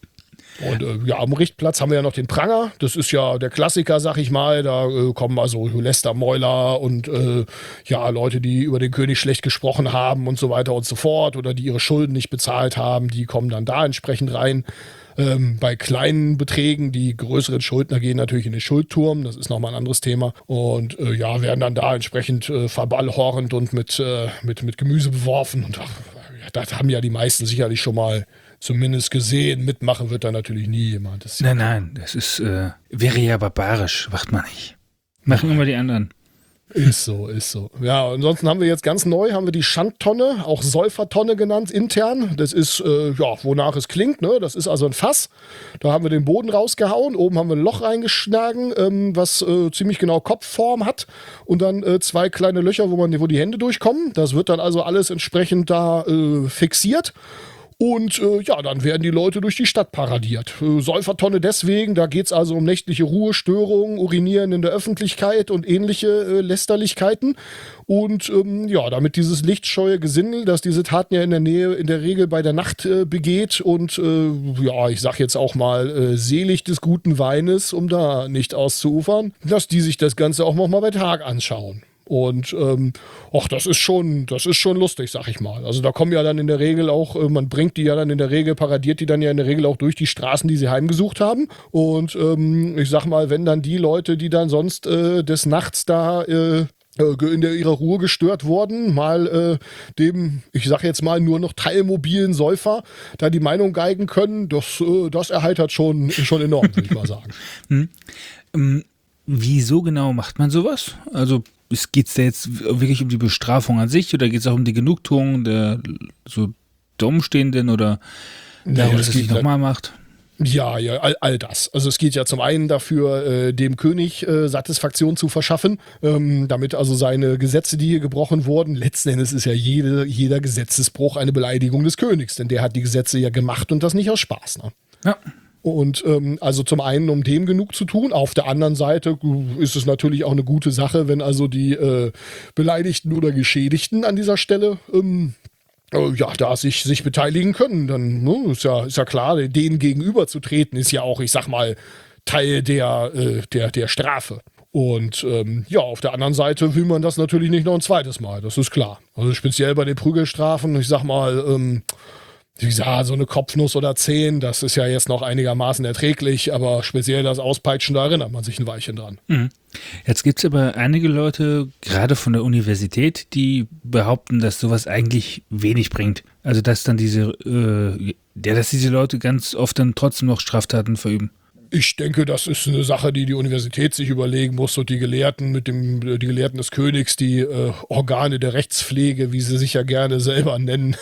Und äh, ja, am Richtplatz haben wir ja noch den Pranger. Das ist ja der Klassiker, sag ich mal. Da äh, kommen also Lästermäuler und äh, ja, Leute, die über den König schlecht gesprochen haben und so weiter und so fort oder die ihre Schulden nicht bezahlt haben, die kommen dann da entsprechend rein. Ähm, bei kleinen Beträgen, die größeren Schuldner gehen natürlich in den Schuldturm, das ist nochmal ein anderes Thema. Und äh, ja, werden dann da entsprechend äh, verballhorrend und mit, äh, mit, mit Gemüse beworfen. Und ach, das haben ja die meisten sicherlich schon mal zumindest gesehen. Mitmachen wird da natürlich nie jemand. Das nein, nein, das ist, äh, wäre ja barbarisch, macht man nicht. Machen immer die anderen. Ist so, ist so. Ja, ansonsten haben wir jetzt ganz neu, haben wir die Schandtonne, auch Säufertonne genannt, intern. Das ist, äh, ja, wonach es klingt, ne? Das ist also ein Fass. Da haben wir den Boden rausgehauen, oben haben wir ein Loch reingeschlagen, ähm, was äh, ziemlich genau Kopfform hat und dann äh, zwei kleine Löcher, wo man, wo die Hände durchkommen. Das wird dann also alles entsprechend da äh, fixiert. Und äh, ja, dann werden die Leute durch die Stadt paradiert. Äh, Säufertonne deswegen, da geht es also um nächtliche Ruhestörungen, Urinieren in der Öffentlichkeit und ähnliche äh, Lästerlichkeiten. Und ähm, ja, damit dieses lichtscheue Gesindel, das diese Taten ja in der Nähe, in der Regel bei der Nacht äh, begeht und äh, ja, ich sag jetzt auch mal äh, selig des guten Weines, um da nicht auszuufern, dass die sich das Ganze auch noch mal bei Tag anschauen. Und ähm, ach, das ist schon, das ist schon lustig, sag ich mal. Also da kommen ja dann in der Regel auch, äh, man bringt die ja dann in der Regel, paradiert die dann ja in der Regel auch durch die Straßen, die sie heimgesucht haben. Und ähm, ich sag mal, wenn dann die Leute, die dann sonst äh, des Nachts da äh, in der, ihrer Ruhe gestört wurden, mal äh, dem, ich sag jetzt mal, nur noch teilmobilen Säufer da die Meinung geigen können, das, äh, das erheitert schon, schon enorm, würde ich mal sagen. Hm. Ähm, wieso genau macht man sowas? Also geht es da jetzt wirklich um die Bestrafung an sich oder geht es auch um die Genugtuung der so Umstehenden oder darum, dass es nicht nochmal macht? Ja, ja, all, all das. Also es geht ja zum einen dafür, äh, dem König äh, Satisfaktion zu verschaffen, ähm, damit also seine Gesetze, die hier gebrochen wurden, letzten Endes ist ja jede, jeder Gesetzesbruch eine Beleidigung des Königs, denn der hat die Gesetze ja gemacht und das nicht aus Spaß. Ne? Ja. Und ähm, also zum einen, um dem genug zu tun. Auf der anderen Seite ist es natürlich auch eine gute Sache, wenn also die äh, Beleidigten oder Geschädigten an dieser Stelle ähm, äh, ja, da sich, sich beteiligen können. Dann ne, ist, ja, ist ja klar, denen gegenüberzutreten ist ja auch, ich sag mal, Teil der, äh, der, der Strafe. Und ähm, ja, auf der anderen Seite will man das natürlich nicht noch ein zweites Mal, das ist klar. Also speziell bei den Prügelstrafen, ich sag mal, ähm, wie gesagt, so eine Kopfnuss oder zehn, das ist ja jetzt noch einigermaßen erträglich, aber speziell das Auspeitschen, da erinnert man sich ein Weilchen dran. Mhm. Jetzt gibt es aber einige Leute, gerade von der Universität, die behaupten, dass sowas eigentlich wenig bringt. Also dass dann diese, äh, ja, dass diese Leute ganz oft dann trotzdem noch Straftaten verüben. Ich denke, das ist eine Sache, die die Universität sich überlegen muss und die Gelehrten mit dem, die Gelehrten des Königs, die äh, Organe der Rechtspflege, wie sie sich ja gerne selber nennen.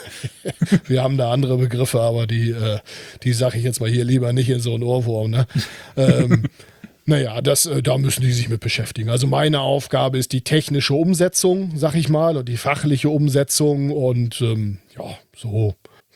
Wir haben da andere Begriffe, aber die, äh, die sage ich jetzt mal hier lieber nicht in so einen Ohrwurm. Ne? ähm, naja, das, äh, da müssen die sich mit beschäftigen. Also meine Aufgabe ist die technische Umsetzung, sag ich mal, und die fachliche Umsetzung und ähm, ja, so.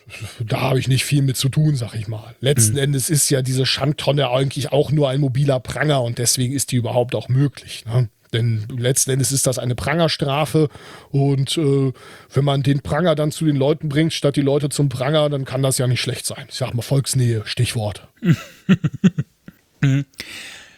Da habe ich nicht viel mit zu tun, sag ich mal. Letzten mhm. Endes ist ja diese Schandtonne eigentlich auch nur ein mobiler Pranger und deswegen ist die überhaupt auch möglich. Ne? Denn letzten Endes ist das eine Prangerstrafe und äh, wenn man den Pranger dann zu den Leuten bringt, statt die Leute zum Pranger, dann kann das ja nicht schlecht sein. Ich sag mal Volksnähe, Stichwort. mhm.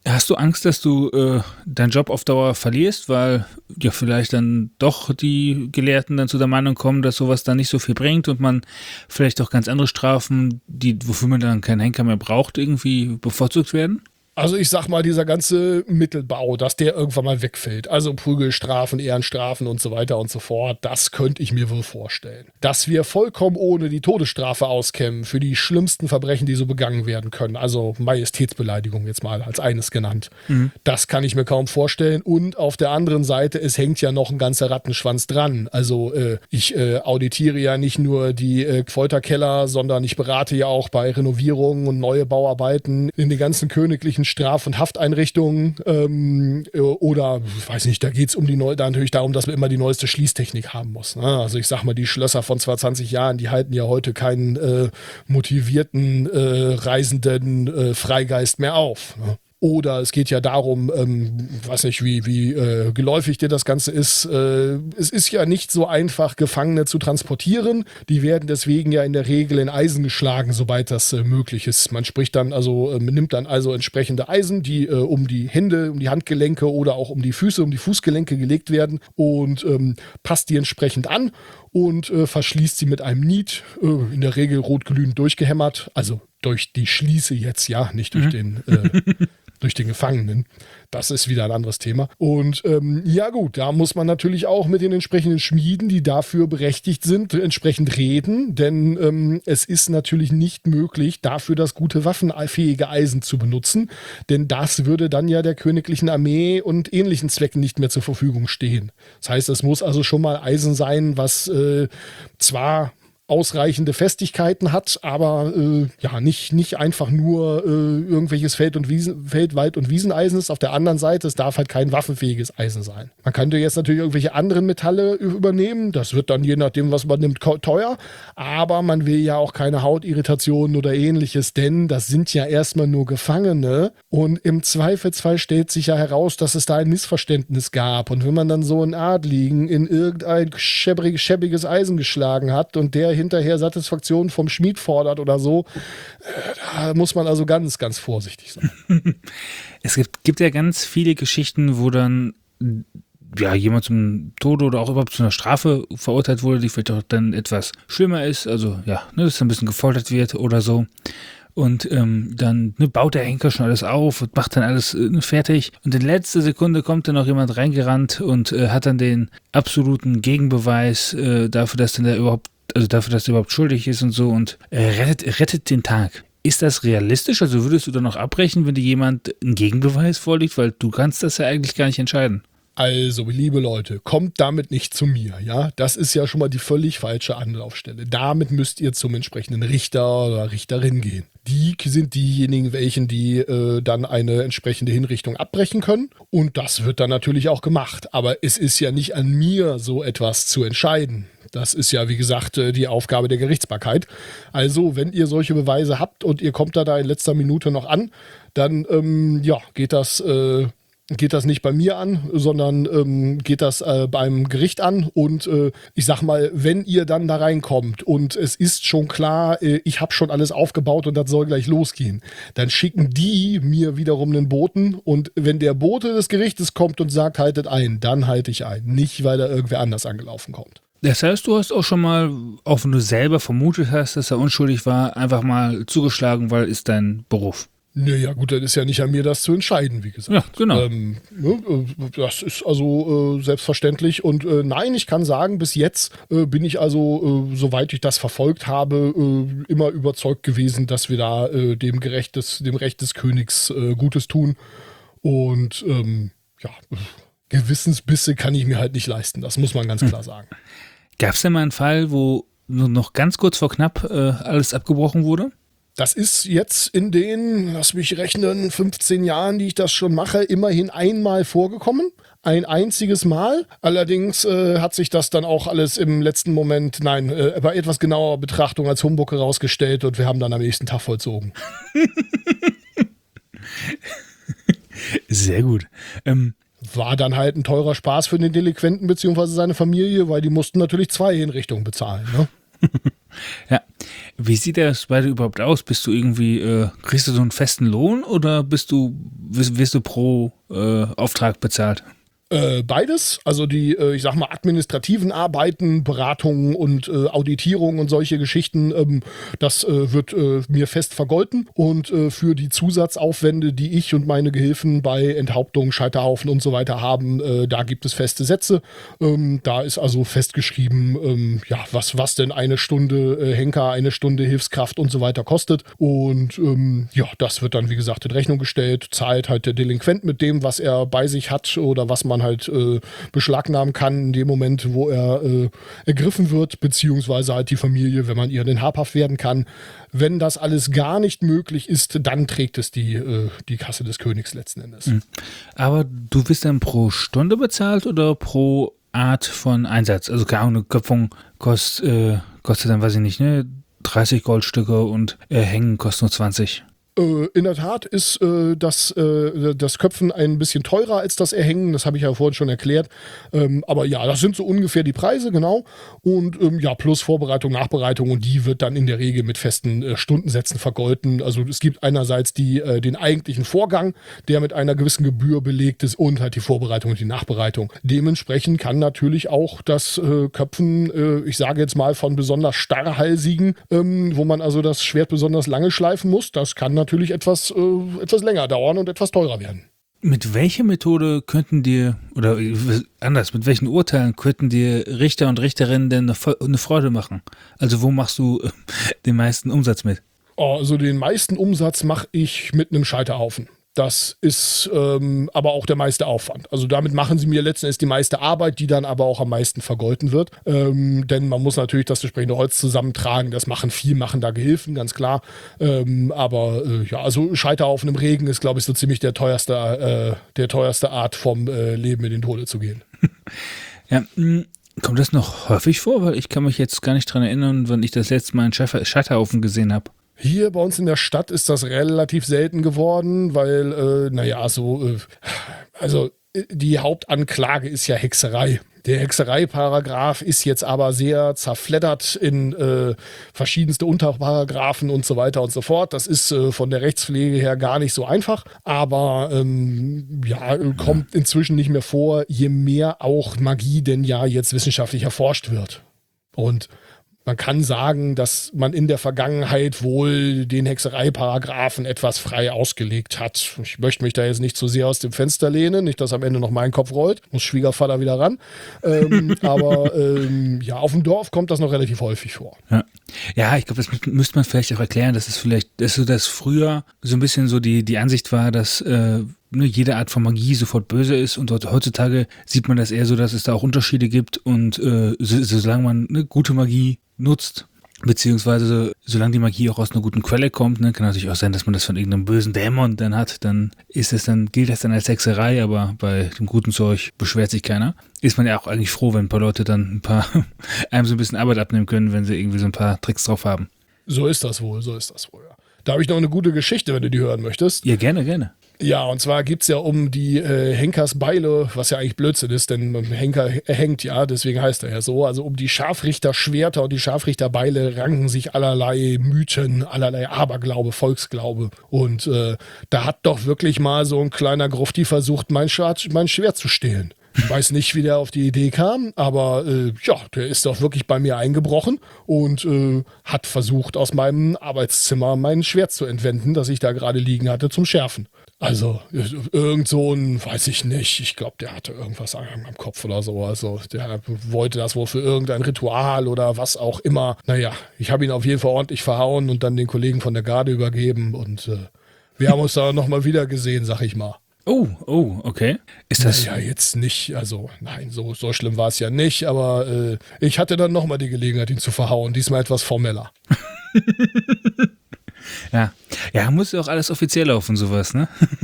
Hast du Angst, dass du äh, deinen Job auf Dauer verlierst, weil ja vielleicht dann doch die Gelehrten dann zu der Meinung kommen, dass sowas dann nicht so viel bringt und man vielleicht auch ganz andere Strafen, die, wofür man dann keinen Henker mehr braucht, irgendwie bevorzugt werden? Also ich sag mal, dieser ganze Mittelbau, dass der irgendwann mal wegfällt, also Prügelstrafen, Ehrenstrafen und so weiter und so fort, das könnte ich mir wohl vorstellen. Dass wir vollkommen ohne die Todesstrafe auskämen für die schlimmsten Verbrechen, die so begangen werden können, also Majestätsbeleidigung jetzt mal als eines genannt, mhm. das kann ich mir kaum vorstellen. Und auf der anderen Seite, es hängt ja noch ein ganzer Rattenschwanz dran. Also äh, ich äh, auditiere ja nicht nur die äh, Folterkeller, sondern ich berate ja auch bei Renovierungen und neue Bauarbeiten in den ganzen königlichen Straf- und Hafteinrichtungen ähm, oder, ich weiß nicht, da geht es um die neu, da natürlich darum, dass man immer die neueste Schließtechnik haben muss. Ne? Also ich sag mal, die Schlösser von zwanzig Jahren, die halten ja heute keinen äh, motivierten äh, Reisenden äh, Freigeist mehr auf. Ne? Oder es geht ja darum, ähm, weiß nicht, wie, wie äh, geläufig dir das Ganze ist. Äh, es ist ja nicht so einfach, Gefangene zu transportieren. Die werden deswegen ja in der Regel in Eisen geschlagen, soweit das äh, möglich ist. Man spricht dann also, äh, nimmt dann also entsprechende Eisen, die äh, um die Hände, um die Handgelenke oder auch um die Füße, um die Fußgelenke gelegt werden und ähm, passt die entsprechend an und äh, verschließt sie mit einem Niet, äh, in der Regel rotglühend durchgehämmert, also durch die Schließe jetzt, ja, nicht durch mhm. den äh, durch den Gefangenen. Das ist wieder ein anderes Thema. Und ähm, ja gut, da muss man natürlich auch mit den entsprechenden Schmieden, die dafür berechtigt sind, entsprechend reden, denn ähm, es ist natürlich nicht möglich, dafür das gute waffenfähige Eisen zu benutzen, denn das würde dann ja der königlichen Armee und ähnlichen Zwecken nicht mehr zur Verfügung stehen. Das heißt, es muss also schon mal Eisen sein, was äh, zwar ausreichende Festigkeiten hat, aber äh, ja nicht, nicht einfach nur äh, irgendwelches Feld- und Wiesen, Feld-, Wald- und Wieseneisen ist. Auf der anderen Seite, es darf halt kein waffenfähiges Eisen sein. Man könnte jetzt natürlich irgendwelche anderen Metalle übernehmen. Das wird dann je nachdem, was man nimmt, teuer. Aber man will ja auch keine Hautirritationen oder ähnliches, denn das sind ja erstmal nur Gefangene. Und im Zweifelsfall stellt sich ja heraus, dass es da ein Missverständnis gab. Und wenn man dann so einen Adligen in irgendein schäbrig, schäbiges Eisen geschlagen hat und der hinterher Satisfaktion vom Schmied fordert oder so, da muss man also ganz, ganz vorsichtig sein. Es gibt, gibt ja ganz viele Geschichten, wo dann ja, jemand zum Tode oder auch überhaupt zu einer Strafe verurteilt wurde, die vielleicht auch dann etwas schlimmer ist, also ja, ne, dass ein bisschen gefoltert wird oder so. Und ähm, dann ne, baut der Henker schon alles auf und macht dann alles äh, fertig. Und in letzter Sekunde kommt dann noch jemand reingerannt und äh, hat dann den absoluten Gegenbeweis äh, dafür, dass dann der überhaupt also dafür, dass er überhaupt schuldig ist und so und äh, rettet, rettet den Tag. Ist das realistisch? Also würdest du dann noch abbrechen, wenn dir jemand einen Gegenbeweis vorliegt? Weil du kannst das ja eigentlich gar nicht entscheiden. Also, liebe Leute, kommt damit nicht zu mir, ja? Das ist ja schon mal die völlig falsche Anlaufstelle. Damit müsst ihr zum entsprechenden Richter oder Richterin gehen. Die sind diejenigen, welchen die äh, dann eine entsprechende Hinrichtung abbrechen können. Und das wird dann natürlich auch gemacht. Aber es ist ja nicht an mir, so etwas zu entscheiden. Das ist ja, wie gesagt, die Aufgabe der Gerichtsbarkeit. Also, wenn ihr solche Beweise habt und ihr kommt da, da in letzter Minute noch an, dann ähm, ja, geht das... Äh, geht das nicht bei mir an, sondern ähm, geht das äh, beim Gericht an. Und äh, ich sag mal, wenn ihr dann da reinkommt und es ist schon klar, äh, ich habe schon alles aufgebaut und das soll gleich losgehen, dann schicken die mir wiederum einen Boten. Und wenn der Bote des Gerichtes kommt und sagt, haltet ein, dann halte ich ein. Nicht, weil da irgendwer anders angelaufen kommt. Das heißt, du hast auch schon mal, auch wenn du selber vermutet hast, dass er unschuldig war, einfach mal zugeschlagen, weil ist dein Beruf. Naja, gut, das ist ja nicht an mir, das zu entscheiden, wie gesagt. Ja, genau. Ähm, ne, das ist also äh, selbstverständlich. Und äh, nein, ich kann sagen, bis jetzt äh, bin ich also, äh, soweit ich das verfolgt habe, äh, immer überzeugt gewesen, dass wir da äh, dem, Gerecht des, dem Recht des Königs äh, Gutes tun. Und ähm, ja, Gewissensbisse kann ich mir halt nicht leisten. Das muss man ganz klar sagen. Gab es denn mal einen Fall, wo nur noch ganz kurz vor knapp äh, alles abgebrochen wurde? Das ist jetzt in den, lass mich rechnen, fünfzehn Jahren, die ich das schon mache, immerhin einmal vorgekommen. Ein einziges Mal. Allerdings äh, hat sich das dann auch alles im letzten Moment, nein, äh, bei etwas genauer Betrachtung als Humbug herausgestellt und wir haben dann am nächsten Tag vollzogen. Sehr gut. Ähm, War dann halt ein teurer Spaß für den Delinquenten bzw. seine Familie, weil die mussten natürlich zwei Hinrichtungen bezahlen, ne? Ja, Wie sieht das bei dir überhaupt aus? Bist du irgendwie, äh, kriegst du so einen festen Lohn oder bist du, wirst, wirst du pro äh, Auftrag bezahlt? Äh, beides, also die, äh, ich sag mal, administrativen Arbeiten, Beratungen und äh, Auditierung und solche Geschichten, ähm, das äh, wird äh, mir fest vergolten und äh, für die Zusatzaufwände, die ich und meine Gehilfen bei Enthauptung, Scheiterhaufen und so weiter haben, äh, da gibt es feste Sätze. Ähm, da ist also festgeschrieben, ähm, ja, was, was denn eine Stunde äh, Henker, eine Stunde Hilfskraft und so weiter kostet und ähm, ja, das wird dann, wie gesagt, in Rechnung gestellt, zahlt halt der Delinquent mit dem, was er bei sich hat oder was man halt äh, beschlagnahmen kann in dem Moment, wo er äh, ergriffen wird, beziehungsweise halt die Familie, wenn man ihr denn habhaft werden kann. Wenn das alles gar nicht möglich ist, dann trägt es die, äh, die Kasse des Königs letzten Endes. Aber du wirst dann pro Stunde bezahlt oder pro Art von Einsatz? Also keine Ahnung, eine Köpfung kostet, äh, kostet dann, weiß ich nicht, ne, dreißig Goldstücke und äh, Hängen kostet nur zwanzig. In der Tat ist äh, das, äh, das Köpfen ein bisschen teurer als das Erhängen, das habe ich ja vorhin schon erklärt. Ähm, aber ja, das sind so ungefähr die Preise, genau. Und ähm, ja, plus Vorbereitung, Nachbereitung und die wird dann in der Regel mit festen äh, Stundensätzen vergolten. Also es gibt einerseits die, äh, den eigentlichen Vorgang, der mit einer gewissen Gebühr belegt ist und halt die Vorbereitung und die Nachbereitung. Dementsprechend kann natürlich auch das äh, Köpfen, äh, ich sage jetzt mal von besonders starrhalsigen, ähm, wo man also das Schwert besonders lange schleifen muss, das kann natürlich natürlich etwas, äh, etwas länger dauern und etwas teurer werden. Mit welcher Methode könnten dir, oder anders, mit welchen Urteilen könnten dir Richter und Richterinnen denn eine, eine Freude machen? Also wo machst du äh, den meisten Umsatz mit? Also den meisten Umsatz mache ich mit einem Scheiterhaufen. Das ist ähm, aber auch der meiste Aufwand. Also damit machen sie mir letzten Endes die meiste Arbeit, die dann aber auch am meisten vergolten wird. Ähm, denn man muss natürlich das entsprechende Holz zusammentragen. Das machen viel, machen da Gehilfen, ganz klar. Ähm, aber äh, ja, also Scheiterhaufen im Regen ist, glaube ich, so ziemlich der teuerste, äh, der teuerste Art vom äh, Leben in den Tode zu gehen. Ja, mh, kommt das noch häufig vor? Weil ich kann mich jetzt gar nicht dran erinnern, wann ich das letzte Mal einen Scheiterhaufen gesehen habe. Hier bei uns in der Stadt ist das relativ selten geworden, weil, äh, naja, so, äh, also die Hauptanklage ist ja Hexerei. Der Hexerei-Paragraph ist jetzt aber sehr zerfleddert in äh, verschiedenste Unterparagraphen und so weiter und so fort. Das ist äh, von der Rechtspflege her gar nicht so einfach, aber ähm, ja, kommt inzwischen nicht mehr vor, je mehr auch Magie denn ja jetzt wissenschaftlich erforscht wird. Und man kann sagen, dass man in der Vergangenheit wohl den Hexerei-Paragraphen etwas frei ausgelegt hat. Ich möchte mich da jetzt nicht zu sehr aus dem Fenster lehnen, nicht, dass am Ende noch mein Kopf rollt, muss Schwiegervater wieder ran. Ähm, aber ähm, ja, auf dem Dorf kommt das noch relativ häufig vor. Ja, ja, ich glaube, das müsste man vielleicht auch erklären, dass es vielleicht, dass so das früher so ein bisschen so die, die Ansicht war, dass äh, ne, jede Art von Magie sofort böse ist und heutzutage sieht man das eher so, dass es da auch Unterschiede gibt und äh, so, solange man eine gute Magie nutzt, beziehungsweise solange die Magie auch aus einer guten Quelle kommt, ne, kann natürlich auch sein, dass man das von irgendeinem bösen Dämon dann hat, dann ist es dann, gilt das dann als Hexerei, aber bei dem guten Zeug beschwert sich keiner. Ist man ja auch eigentlich froh, wenn ein paar Leute dann ein paar einem so ein bisschen Arbeit abnehmen können, wenn sie irgendwie so ein paar Tricks drauf haben. So ist das wohl, so ist das wohl, ja. Da habe ich noch eine gute Geschichte, wenn du die hören möchtest. Ja, gerne, gerne. Ja, und zwar gibt es ja um die äh, Henkersbeile, was ja eigentlich Blödsinn ist, denn Henker hängt ja, deswegen heißt er ja so, also um die Scharfrichterschwerter und die Scharfrichterbeile ranken sich allerlei Mythen, allerlei Aberglaube, Volksglaube. Und äh, da hat doch wirklich mal so ein kleiner Grufti versucht, mein Schwert, mein Schwert zu stehlen. Ich weiß nicht, wie der auf die Idee kam, aber äh, ja, der ist doch wirklich bei mir eingebrochen und äh, hat versucht, aus meinem Arbeitszimmer mein Schwert zu entwenden, das ich da gerade liegen hatte, zum Schärfen. Also irgend so ein, weiß ich nicht, ich glaube, der hatte irgendwas am Kopf oder so. Also der wollte das wohl für irgendein Ritual oder was auch immer. Naja, ich habe ihn auf jeden Fall ordentlich verhauen und dann den Kollegen von der Garde übergeben und äh, wir haben uns da nochmal wieder gesehen, sag ich mal. Oh, oh, okay. Ist das... Ja, jetzt nicht, also nein, so, so schlimm war es ja nicht, aber äh, ich hatte dann nochmal die Gelegenheit, ihn zu verhauen, diesmal etwas formeller. Ja, ja, muss ja auch alles offiziell laufen, sowas, ne?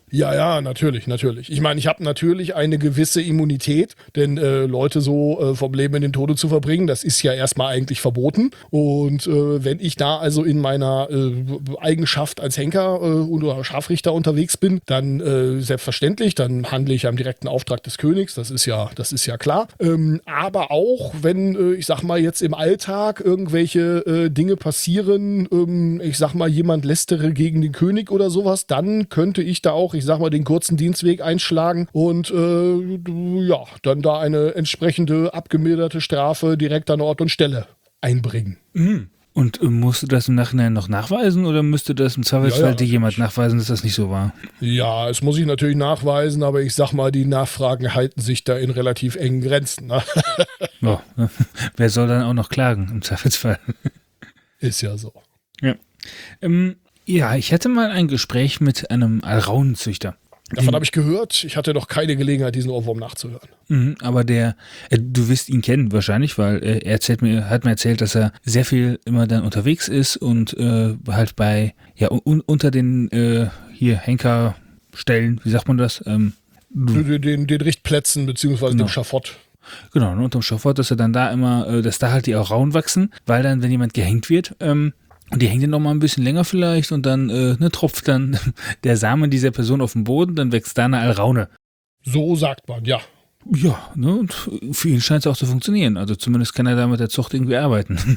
Ja, ja, natürlich, natürlich. Ich meine, ich habe natürlich eine gewisse Immunität, denn äh, Leute so äh, vom Leben in den Tode zu verbringen, das ist ja erstmal eigentlich verboten. Und äh, wenn ich da also in meiner äh, Eigenschaft als Henker äh, oder Scharfrichter unterwegs bin, dann äh, selbstverständlich, dann handle ich am direkten Auftrag des Königs, das ist ja, das ist ja klar. Ähm, aber auch, wenn, äh, ich sag mal, jetzt im Alltag irgendwelche äh, Dinge passieren, ähm, ich sag mal, jemand lästere gegen den König oder sowas, dann könnte ich da auch, ich sag mal, den kurzen Dienstweg einschlagen und äh, ja, dann da eine entsprechende abgemilderte Strafe direkt an Ort und Stelle einbringen. Mhm. Und äh, musst du das im Nachhinein noch nachweisen oder müsste das im Zweifelsfall Ja, ja, dir jemand nachweisen, dass das nicht so war? Ja, es muss ich natürlich nachweisen, aber ich sag mal, die Nachfragen halten sich da in relativ engen Grenzen. Ne? Oh, wer soll dann auch noch klagen im Zweifelsfall? Ist ja so. Ja. Ähm, ja, ich hatte mal ein Gespräch mit einem Alraunenzüchter. Davon habe ich gehört. Ich hatte noch keine Gelegenheit, diesen Ohrwurm nachzuhören. Mhm, aber der, äh, du wirst ihn kennen wahrscheinlich, weil äh, er erzählt mir, hat mir erzählt, dass er sehr viel immer dann unterwegs ist und äh, halt bei, ja, un, unter den äh, hier Henkerstellen, wie sagt man das? Ähm, Den, den, den Richtplätzen beziehungsweise Genau. dem Schafott. Genau, ne, unterm Schafott, dass er dann da immer, äh, dass da halt die Alraunen wachsen, weil dann, wenn jemand gehängt wird, ähm, und die hängt dann noch mal ein bisschen länger vielleicht und dann äh, ne, tropft dann der Samen dieser Person auf den Boden, dann wächst da eine Alraune. So sagt man, ja. Ja, ne, und für ihn scheint es auch zu funktionieren. Also zumindest kann er da mit der Zucht irgendwie arbeiten.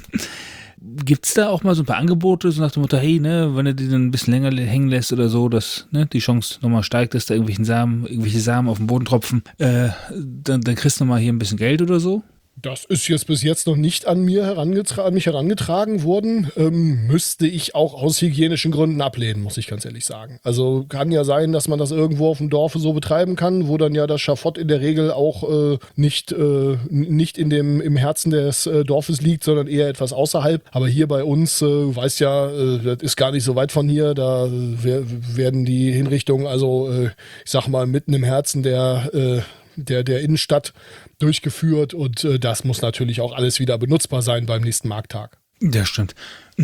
Gibt es da auch mal so ein paar Angebote, so nach dem Motto, hey, ne, wenn er die dann ein bisschen länger hängen lässt oder so, dass ne, die Chance nochmal steigt, dass da irgendwelchen Samen, irgendwelche Samen auf den Boden tropfen, äh, dann, dann kriegst du nochmal hier ein bisschen Geld oder so? Das ist jetzt bis jetzt noch nicht an, mir herangetra- an mich herangetragen worden. Ähm, müsste ich auch aus hygienischen Gründen ablehnen, muss ich ganz ehrlich sagen. Also kann ja sein, dass man das irgendwo auf dem Dorfe so betreiben kann, wo dann ja das Schafott in der Regel auch äh, nicht, äh, nicht in dem, im Herzen des äh, Dorfes liegt, sondern eher etwas außerhalb. Aber hier bei uns, äh, weiß ja, äh, das ist gar nicht so weit von hier. Da wer- werden die Hinrichtungen, also äh, ich sag mal, mitten im Herzen der äh, Der, der Innenstadt durchgeführt und äh, das muss natürlich auch alles wieder benutzbar sein beim nächsten Markttag. Das stimmt.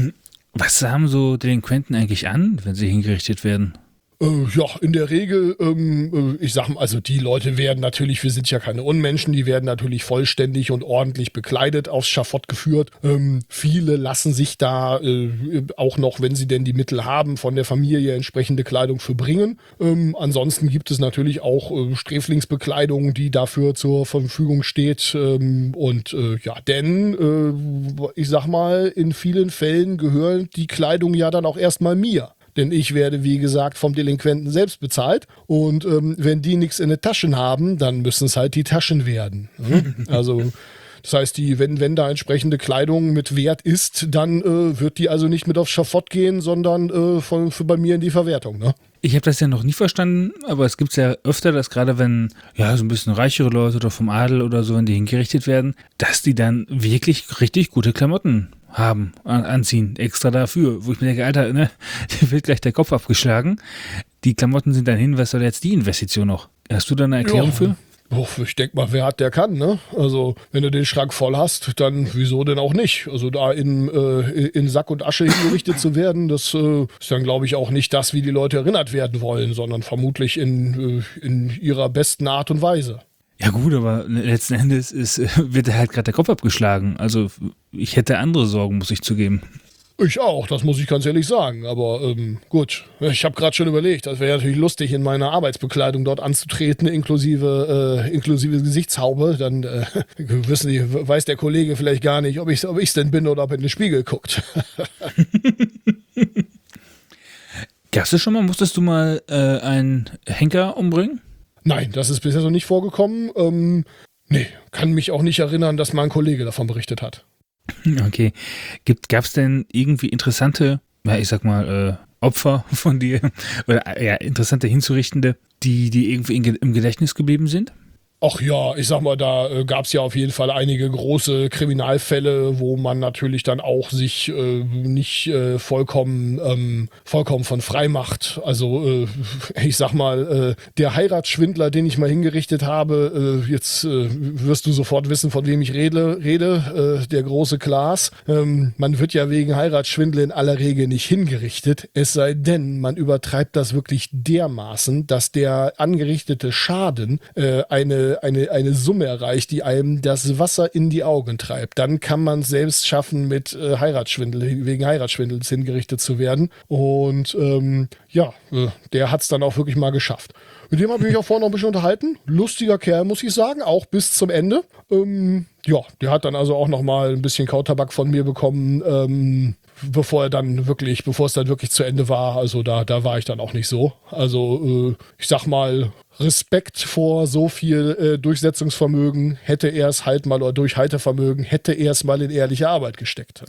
Was haben so Delinquenten eigentlich an, wenn sie hingerichtet werden? Äh, ja, in der Regel, ähm, äh, ich sag mal, also die Leute werden natürlich, wir sind ja keine Unmenschen, die werden natürlich vollständig und ordentlich bekleidet aufs Schafott geführt. Ähm, viele lassen sich da äh, auch noch, wenn sie denn die Mittel haben, von der Familie entsprechende Kleidung für bringen. Ähm, ansonsten gibt es natürlich auch äh, Sträflingsbekleidung, die dafür zur Verfügung steht. Ähm, und äh, ja, denn, äh, ich sag mal, in vielen Fällen gehört die Kleidung ja dann auch erstmal mir. Denn ich werde, wie gesagt, vom Delinquenten selbst bezahlt. Und ähm, wenn die nichts in den Taschen haben, dann müssen es halt die Taschen werden. Ne? Also das heißt, die, wenn, wenn da entsprechende Kleidung mit Wert ist, dann äh, wird die also nicht mit aufs Schafott gehen, sondern äh, von, für bei mir in die Verwertung. Ne? Ich habe das ja noch nie verstanden, aber es gibt ja öfter, dass gerade wenn, ja, so ein bisschen reichere Leute oder vom Adel oder so, wenn die hingerichtet werden, dass die dann wirklich richtig gute Klamotten haben, an, anziehen, extra dafür, wo ich mir denke, Alter, ne, dir wird gleich der Kopf abgeschlagen. Die Klamotten sind dann hin, was soll jetzt die Investition noch? Hast du da eine Erklärung Ja. für? Oh, ich denke mal, wer hat, der kann, ne? Also, wenn du den Schrank voll hast, dann wieso denn auch nicht? Also, da in, äh, in Sack und Asche hingerichtet zu werden, das äh, ist dann, glaube ich, auch nicht das, wie die Leute erinnert werden wollen, sondern vermutlich in, äh, in ihrer besten Art und Weise. Ja gut, aber letzten Endes ist, wird halt gerade der Kopf abgeschlagen. Also ich hätte andere Sorgen, muss ich zugeben. Ich auch, das muss ich ganz ehrlich sagen. Aber ähm, gut, ich habe gerade schon überlegt, das wäre natürlich lustig, in meiner Arbeitsbekleidung dort anzutreten, inklusive, äh, inklusive Gesichtshaube. Dann äh, wissen die, weiß der Kollege vielleicht gar nicht, ob ich es ob ich's denn bin oder ob er in den Spiegel guckt. Gab's das schon mal? Musstest du mal äh, einen Henker umbringen? Nein, das ist bisher noch nicht vorgekommen. Ähm, nee, kann mich auch nicht erinnern, dass mein Kollege davon berichtet hat. Okay. Gab es denn irgendwie interessante, ja, ich sag mal, äh, Opfer von dir oder ja, interessante Hinzurichtende, die, die irgendwie in, im Gedächtnis geblieben sind? Ach ja, ich sag mal, da äh, gab es ja auf jeden Fall einige große Kriminalfälle, wo man natürlich dann auch sich äh, nicht äh, vollkommen, ähm, vollkommen von frei macht. Also äh, ich sag mal, äh, der Heiratsschwindler, den ich mal hingerichtet habe, äh, jetzt äh, wirst du sofort wissen, von wem ich rede, rede äh, der große Klaas. Ähm, man wird ja wegen Heiratsschwindel in aller Regel nicht hingerichtet, es sei denn, man übertreibt das wirklich dermaßen, dass der angerichtete Schaden äh, eine Eine, eine Summe erreicht, die einem das Wasser in die Augen treibt. Dann kann man es selbst schaffen, mit äh, Heiratsschwindel, wegen Heiratsschwindels hingerichtet zu werden. Und ähm, ja, äh, der hat es dann auch wirklich mal geschafft. Mit dem habe ich mich auch vorhin noch ein bisschen unterhalten. Lustiger Kerl, muss ich sagen, auch bis zum Ende. Ähm, ja, der hat dann also auch noch mal ein bisschen Kautabak von mir bekommen, ähm, bevor er dann wirklich, bevor es dann wirklich zu Ende war. Also da, da war ich dann auch nicht so. Also äh, ich sag mal, Respekt vor so viel äh, Durchsetzungsvermögen, hätte er es halt mal, oder Durchhaltevermögen, hätte er es mal in ehrliche Arbeit gesteckt.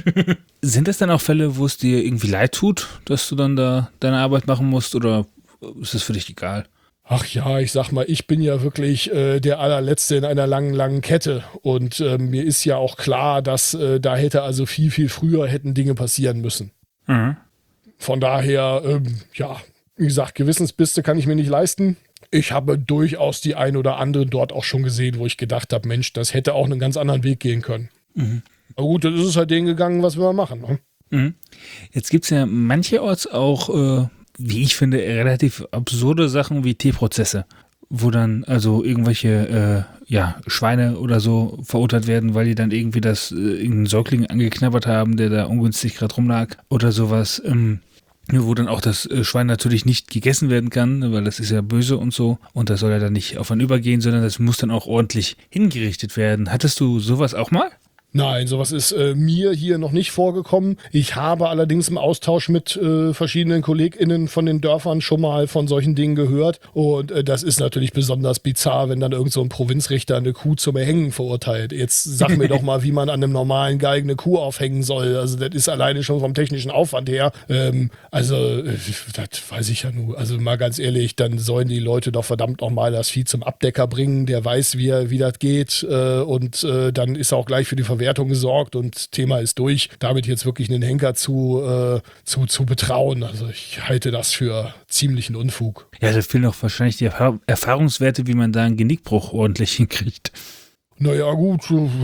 Sind das dann auch Fälle, wo es dir irgendwie leid tut, dass du dann da deine Arbeit machen musst, oder ist das für dich egal? Ach ja, ich sag mal, ich bin ja wirklich äh, der allerletzte in einer langen, langen Kette und äh, mir ist ja auch klar, dass äh, da hätte also viel, viel früher hätten Dinge passieren müssen. Mhm. Von daher, ähm, ja, wie gesagt, Gewissensbisse kann ich mir nicht leisten. Ich habe durchaus die ein oder andere dort auch schon gesehen, wo ich gedacht habe, Mensch, das hätte auch einen ganz anderen Weg gehen können. Mhm. Aber gut, das ist es halt denen gegangen, was wir machen. Ne? Mhm. Jetzt gibt es ja mancherorts auch, äh, wie ich finde, relativ absurde Sachen wie T-Prozesse, wo dann also irgendwelche äh, ja, Schweine oder so verurteilt werden, weil die dann irgendwie das äh, irgendeinen Säugling angeknabbert haben, der da ungünstig gerade rumlag oder sowas. Ähm, wo dann auch das Schwein natürlich nicht gegessen werden kann, weil das ist ja böse und so. Und das soll ja dann nicht auf einen übergehen, sondern das muss dann auch ordentlich hingerichtet werden. Hattest du sowas auch mal? Nein, sowas ist äh, mir hier noch nicht vorgekommen. Ich habe allerdings im Austausch mit äh, verschiedenen KollegInnen von den Dörfern schon mal von solchen Dingen gehört. Und äh, das ist natürlich besonders bizarr, wenn dann irgend so ein Provinzrichter eine Kuh zum Erhängen verurteilt. Jetzt sag mir doch mal, wie man an einem normalen Geig eine Kuh aufhängen soll. Also das ist alleine schon vom technischen Aufwand her. Ähm, also äh, das weiß ich ja nur. Also mal ganz ehrlich, dann sollen die Leute doch verdammt nochmal das Vieh zum Abdecker bringen. Der weiß, wie, er, wie das geht. Äh, und äh, dann ist er auch gleich für die Verwertung gesorgt und Thema ist durch. Damit jetzt wirklich einen Henker zu, äh, zu, zu betrauen, also ich halte das für ziemlichen Unfug. Ja, da fehlen auch wahrscheinlich die Erfahr- Erfahrungswerte, wie man da einen Genickbruch ordentlich hinkriegt. Naja gut,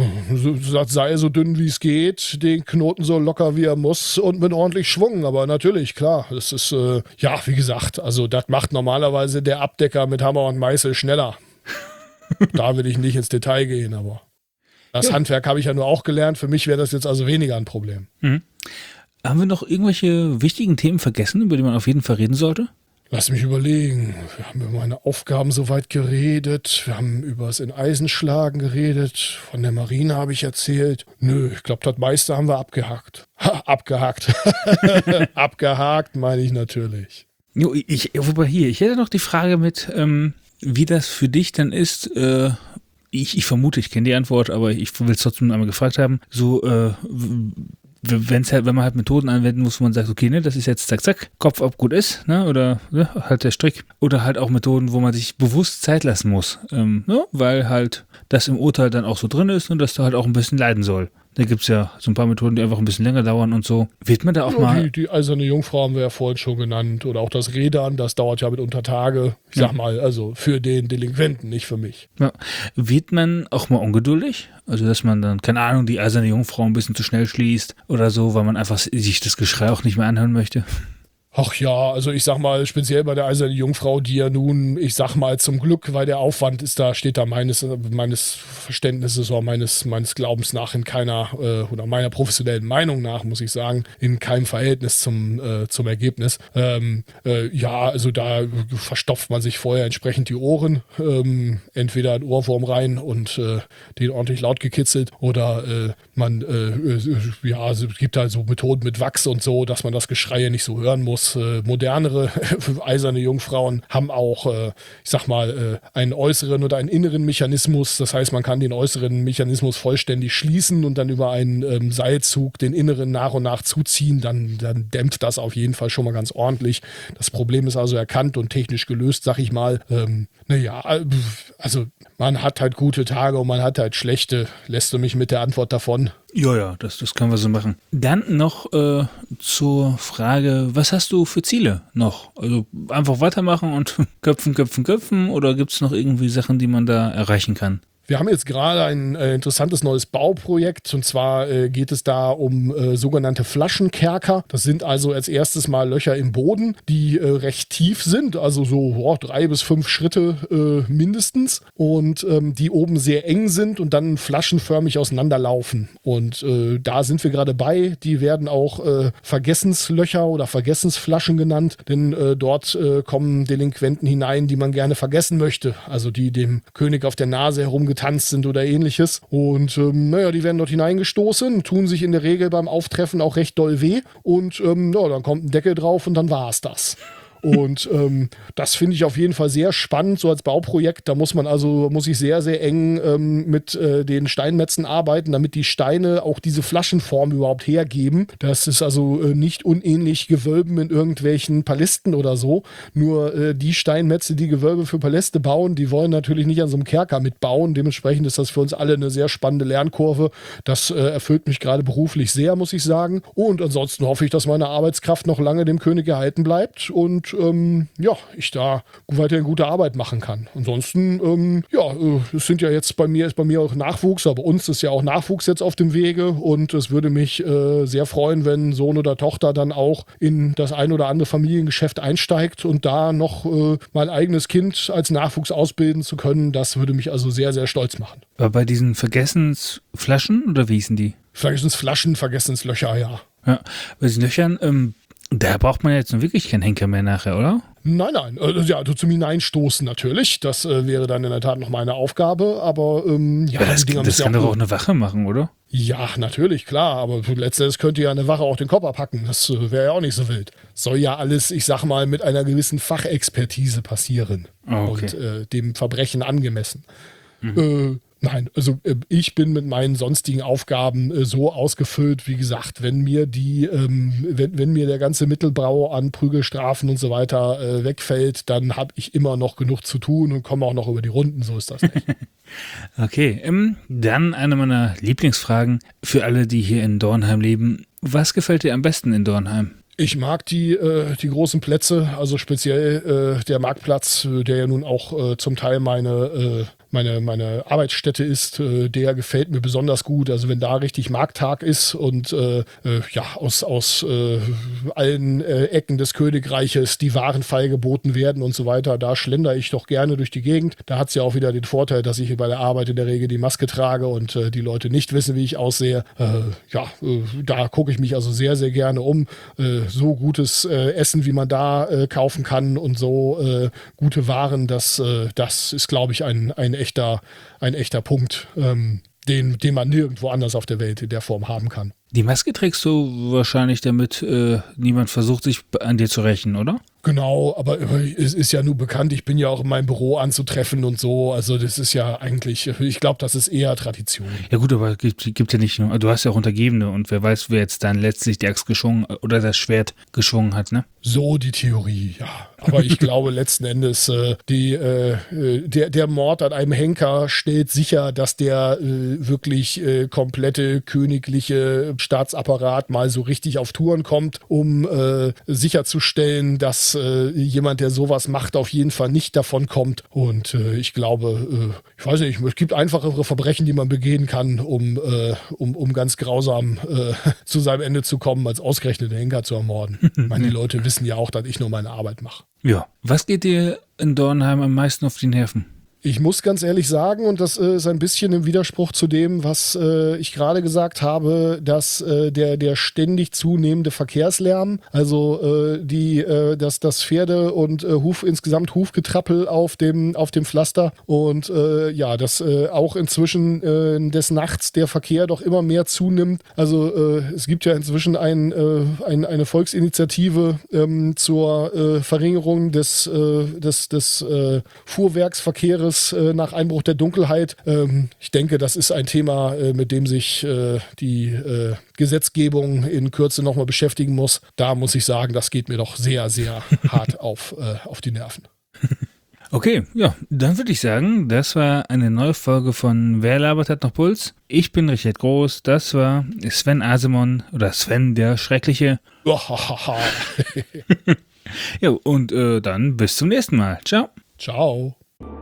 das sei so dünn wie es geht, den Knoten so locker wie er muss und mit ordentlich Schwung, aber natürlich, klar, das ist, äh, ja, wie gesagt, also das macht normalerweise der Abdecker mit Hammer und Meißel schneller. Da will ich nicht ins Detail gehen, aber das ja. Handwerk habe ich ja nur auch gelernt. Für mich wäre das jetzt also weniger ein Problem. Mhm. Haben wir noch irgendwelche wichtigen Themen vergessen, über die man auf jeden Fall reden sollte? Lass mich überlegen. Wir haben über meine Aufgaben soweit geredet. Wir haben über das in Eisen schlagen geredet. Von der Marine habe ich erzählt. Nö, ich glaube, das meiste haben wir abgehakt. Ha, abgehakt. Abgehakt meine ich natürlich. Jo, ich, wobei hier, ich hätte noch die Frage mit, ähm, wie das für dich dann ist, äh, Ich, ich vermute, ich kenne die Antwort, aber ich will es trotzdem einmal gefragt haben. So, äh, wenn's halt, wenn man halt Methoden anwenden muss, wo man sagt, okay, ne, das ist jetzt zack, zack, Kopf ab, gut ist, ne, oder ne, halt der Strick. Oder halt auch Methoden, wo man sich bewusst Zeit lassen muss, ähm, ne, weil halt das im Urteil dann auch so drin ist und dass da halt auch ein bisschen leiden soll. Da gibt es ja so ein paar Methoden, die einfach ein bisschen länger dauern und so. Wird man da auch ja, mal... Die, die eiserne Jungfrau haben wir ja vorhin schon genannt. Oder auch das Rädern, das dauert ja mitunter Tage. Ich sag ja. mal, also für den Delinquenten, nicht für mich. Ja. Wird man auch mal ungeduldig? Also, dass man dann, keine Ahnung, die eiserne Jungfrau ein bisschen zu schnell schließt oder so, weil man einfach sich das Geschrei auch nicht mehr anhören möchte? Ach ja, also ich sag mal, speziell bei der Eisernen Jungfrau, die ja nun, ich sag mal zum Glück, weil der Aufwand ist da, steht da meines, meines Verständnisses oder meines, meines Glaubens nach in keiner, äh, oder meiner professionellen Meinung nach, muss ich sagen, in keinem Verhältnis zum, äh, zum Ergebnis. Ähm, äh, ja, also da verstopft man sich vorher entsprechend die Ohren, ähm, entweder ein Ohrwurm rein und äh, den ordentlich laut gekitzelt oder äh, man, äh, äh, ja, also es gibt halt so Methoden mit Wachs und so, dass man das Geschrei nicht so hören muss. etwas äh, modernere eiserne Jungfrauen haben auch, äh, ich sag mal, äh, einen äußeren oder einen inneren Mechanismus. Das heißt, man kann den äußeren Mechanismus vollständig schließen und dann über einen ähm, Seilzug den inneren nach und nach zuziehen. Dann, dann dämpft das auf jeden Fall schon mal ganz ordentlich. Das Problem ist also erkannt und technisch gelöst, sag ich mal. Ähm, naja, also man hat halt gute Tage und man hat halt schlechte. Lässt du mich mit der Antwort davon? Ja, ja, das, das können wir so machen. Dann noch äh, zur Frage, was hast du für Ziele noch? Also einfach weitermachen und köpfen, köpfen, köpfen oder gibt es noch irgendwie Sachen, die man da erreichen kann? Wir haben jetzt gerade ein äh, interessantes neues Bauprojekt und zwar äh, geht es da um äh, sogenannte Flaschenkerker. Das sind also als erstes mal Löcher im Boden, die äh, recht tief sind, also so oh, drei bis fünf Schritte äh, mindestens und ähm, die oben sehr eng sind und dann flaschenförmig auseinanderlaufen. Und äh, da sind wir gerade bei. Die werden auch äh, Vergessenslöcher oder Vergessensflaschen genannt, denn äh, dort äh, kommen Delinquenten hinein, die man gerne vergessen möchte, also die dem König auf der Nase herumgetanzt sind oder ähnliches. Und ähm, naja, die werden dort hineingestoßen, tun sich in der Regel beim Auftreffen auch recht doll weh und ähm, ja, dann kommt ein Deckel drauf und dann war es das. Und ähm, das finde ich auf jeden Fall sehr spannend, so als Bauprojekt. Da muss man also, muss ich sehr, sehr eng ähm, mit äh, den Steinmetzen arbeiten, damit die Steine auch diese Flaschenform überhaupt hergeben. Das ist also äh, nicht unähnlich Gewölben in irgendwelchen Palästen oder so. Nur äh, die Steinmetze, die Gewölbe für Paläste bauen, die wollen natürlich nicht an so einem Kerker mitbauen. Dementsprechend ist das für uns alle eine sehr spannende Lernkurve. Das äh, erfüllt mich gerade beruflich sehr, muss ich sagen. Und ansonsten hoffe ich, dass meine Arbeitskraft noch lange dem König erhalten bleibt und Ähm, ja, ich da weiterhin gute Arbeit machen kann. Ansonsten, ähm, ja, äh, es sind ja jetzt bei mir, ist bei mir auch Nachwuchs, aber bei uns ist ja auch Nachwuchs jetzt auf dem Wege und es würde mich äh, sehr freuen, wenn Sohn oder Tochter dann auch in das ein oder andere Familiengeschäft einsteigt und da noch äh, mein eigenes Kind als Nachwuchs ausbilden zu können. Das würde mich also sehr, sehr stolz machen. Aber bei diesen Vergessensflaschen oder wie hießen die? Vergessensflaschen, Vergessenslöcher, ja. Ja, bei diesen Löchern, ähm, da braucht man jetzt nun wirklich keinen Henker mehr nachher, oder? Nein, nein. Also, ja, also zum Hineinstoßen natürlich. Das äh, wäre dann in der Tat noch meine Aufgabe. Aber ähm, ja, aber das, die Dinger das müssen kann ja doch auch eine Wache machen, oder? Ja, natürlich, klar. Aber letztendlich könnte ja eine Wache auch den Kopf abhacken. Das äh, wäre ja auch nicht so wild. Soll ja alles, ich sag mal, mit einer gewissen Fachexpertise passieren. Oh, okay. Und äh, dem Verbrechen angemessen. Mhm. Äh, Nein, also äh, ich bin mit meinen sonstigen Aufgaben äh, so ausgefüllt, wie gesagt, wenn mir die, ähm, wenn, wenn mir der ganze Mittelbau an Prügelstrafen und so weiter äh, wegfällt, dann habe ich immer noch genug zu tun und komme auch noch über die Runden, so ist das nicht. Okay, ähm, dann eine meiner Lieblingsfragen für alle, die hier in Dornheim leben. Was gefällt dir am besten in Dornheim? Ich mag die, äh, die großen Plätze, also speziell äh, der Marktplatz, äh, der ja nun auch äh, zum Teil meine, äh, meine, meine Arbeitsstätte ist, äh, der gefällt mir besonders gut. Also wenn da richtig Markttag ist und äh, äh, ja aus, aus äh, allen äh, Ecken des Königreiches die Waren feilgeboten werden und so weiter, da schlendere ich doch gerne durch die Gegend. Da hat es ja auch wieder den Vorteil, dass ich bei der Arbeit in der Regel die Maske trage und äh, die Leute nicht wissen, wie ich aussehe. Äh, ja, äh, da gucke ich mich also sehr, sehr gerne um. Äh, so gutes äh, Essen, wie man da äh, kaufen kann und so äh, gute Waren, das, äh, das ist, glaube ich, ein, ein, echter, ein echter Punkt, ähm, den, den man nirgendwo anders auf der Welt in der Form haben kann. Die Maske trägst du wahrscheinlich, damit äh, niemand versucht, sich an dir zu rächen, oder? Genau, aber es ist ja nur bekannt, ich bin ja auch in meinem Büro anzutreffen und so, also das ist ja eigentlich, ich glaube, das ist eher Tradition. Ja gut, aber es gibt, gibt ja nicht nur, du hast ja auch Untergebene und wer weiß, wer jetzt dann letztlich die Axt geschwungen oder das Schwert geschwungen hat, ne? So die Theorie, ja. Aber ich glaube letzten Endes, äh, die, äh, der, der Mord an einem Henker stellt sicher, dass der äh, wirklich äh, komplette königliche Staatsapparat mal so richtig auf Touren kommt, um äh, sicherzustellen, dass äh, jemand, der sowas macht, auf jeden Fall nicht davon kommt. Und äh, ich glaube, äh, ich weiß nicht, es gibt einfachere Verbrechen, die man begehen kann, um, äh, um, um ganz grausam äh, zu seinem Ende zu kommen, als ausgerechnet den Henker zu ermorden. Ich meine, die Leute wissen ja auch, dass ich nur meine Arbeit mache. Ja. Was geht dir in Dornheim am meisten auf die Nerven? Ich muss ganz ehrlich sagen, und das äh, ist ein bisschen im Widerspruch zu dem, was äh, ich gerade gesagt habe, dass äh, der, der ständig zunehmende Verkehrslärm, also äh, die, äh, das, das Pferde- und äh, Huf, insgesamt Hufgetrappel auf dem, auf dem Pflaster und äh, ja, dass äh, auch inzwischen äh, des Nachts der Verkehr doch immer mehr zunimmt. Also äh, es gibt ja inzwischen ein, äh, ein, eine Volksinitiative ähm, zur äh, Verringerung des, äh, des, des äh, Fuhrwerksverkehrs nach Einbruch der Dunkelheit. Ich denke, das ist ein Thema, mit dem sich die Gesetzgebung in Kürze nochmal beschäftigen muss. Da muss ich sagen, das geht mir doch sehr, sehr hart auf, auf die Nerven. Okay, ja, dann würde ich sagen, das war eine neue Folge von Wer labert hat noch Puls? Ich bin Richard Groß, das war Sven Asemon oder Sven der Schreckliche. Ja, und äh, dann bis zum nächsten Mal. Ciao. Ciao.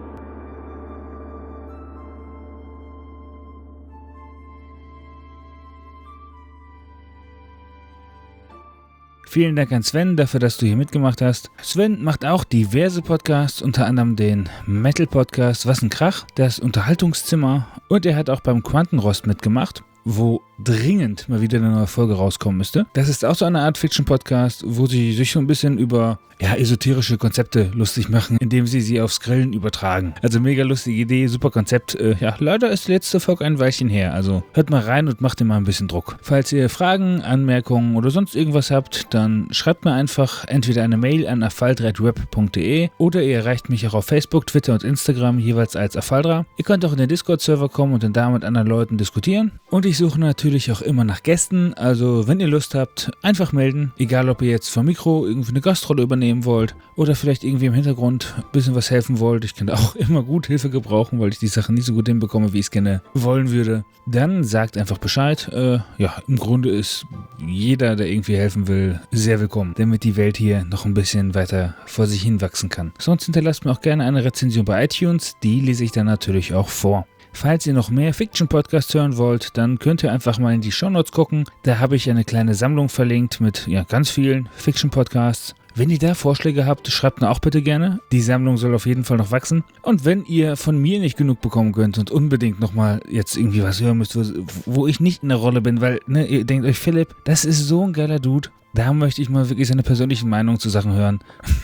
Vielen Dank an Sven dafür, dass du hier mitgemacht hast. Sven macht auch diverse Podcasts, unter anderem den Metal-Podcast Was ein Krach, das Unterhaltungszimmer und er hat auch beim Quantenrost mitgemacht, wo dringend mal wieder eine neue Folge rauskommen müsste. Das ist auch so eine Art Fiction-Podcast, wo sie sich so ein bisschen über ja, esoterische Konzepte lustig machen, indem sie sie aufs Grillen übertragen. Also mega lustige Idee, super Konzept. Äh, ja, leider ist die letzte Folge ein Weilchen her, also hört mal rein und macht ihr mal ein bisschen Druck. Falls ihr Fragen, Anmerkungen oder sonst irgendwas habt, dann schreibt mir einfach entweder eine Mail an afaldra.web punkt de oder ihr erreicht mich auch auf Facebook, Twitter und Instagram jeweils als Afaldra. Ihr könnt auch in den Discord-Server kommen und dann da mit anderen Leuten diskutieren. Und ich suche natürlich auch immer nach Gästen, also wenn ihr Lust habt, einfach melden, egal ob ihr jetzt vom Mikro irgendwie eine Gastrolle übernehmen wollt oder vielleicht irgendwie im Hintergrund ein bisschen was helfen wollt. Ich kann auch immer gut Hilfe gebrauchen, weil ich die Sachen nicht so gut hinbekomme, wie ich es gerne wollen würde. Dann sagt einfach Bescheid. Äh, ja, im Grunde ist jeder, der irgendwie helfen will, sehr willkommen, damit die Welt hier noch ein bisschen weiter vor sich hin wachsen kann. Sonst hinterlasst mir auch gerne eine Rezension bei iTunes, die lese ich dann natürlich auch vor. Falls ihr noch mehr Fiction-Podcasts hören wollt, dann könnt ihr einfach mal in die Shownotes gucken. Da habe ich eine kleine Sammlung verlinkt mit ja, ganz vielen Fiction-Podcasts. Wenn ihr da Vorschläge habt, schreibt mir auch bitte gerne. Die Sammlung soll auf jeden Fall noch wachsen. Und wenn ihr von mir nicht genug bekommen könnt und unbedingt nochmal jetzt irgendwie was hören müsst, wo, wo ich nicht in der Rolle bin, weil ne, ihr denkt euch, Philipp, das ist so ein geiler Dude. Da möchte ich mal wirklich seine persönlichen Meinungen zu Sachen hören.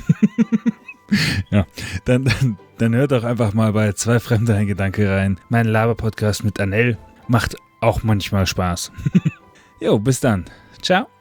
Ja, dann, dann, dann hört doch einfach mal bei Zwei Fremde ein Gedanke rein. Mein Laber-Podcast mit Anel macht auch manchmal Spaß. Jo, bis dann. Ciao.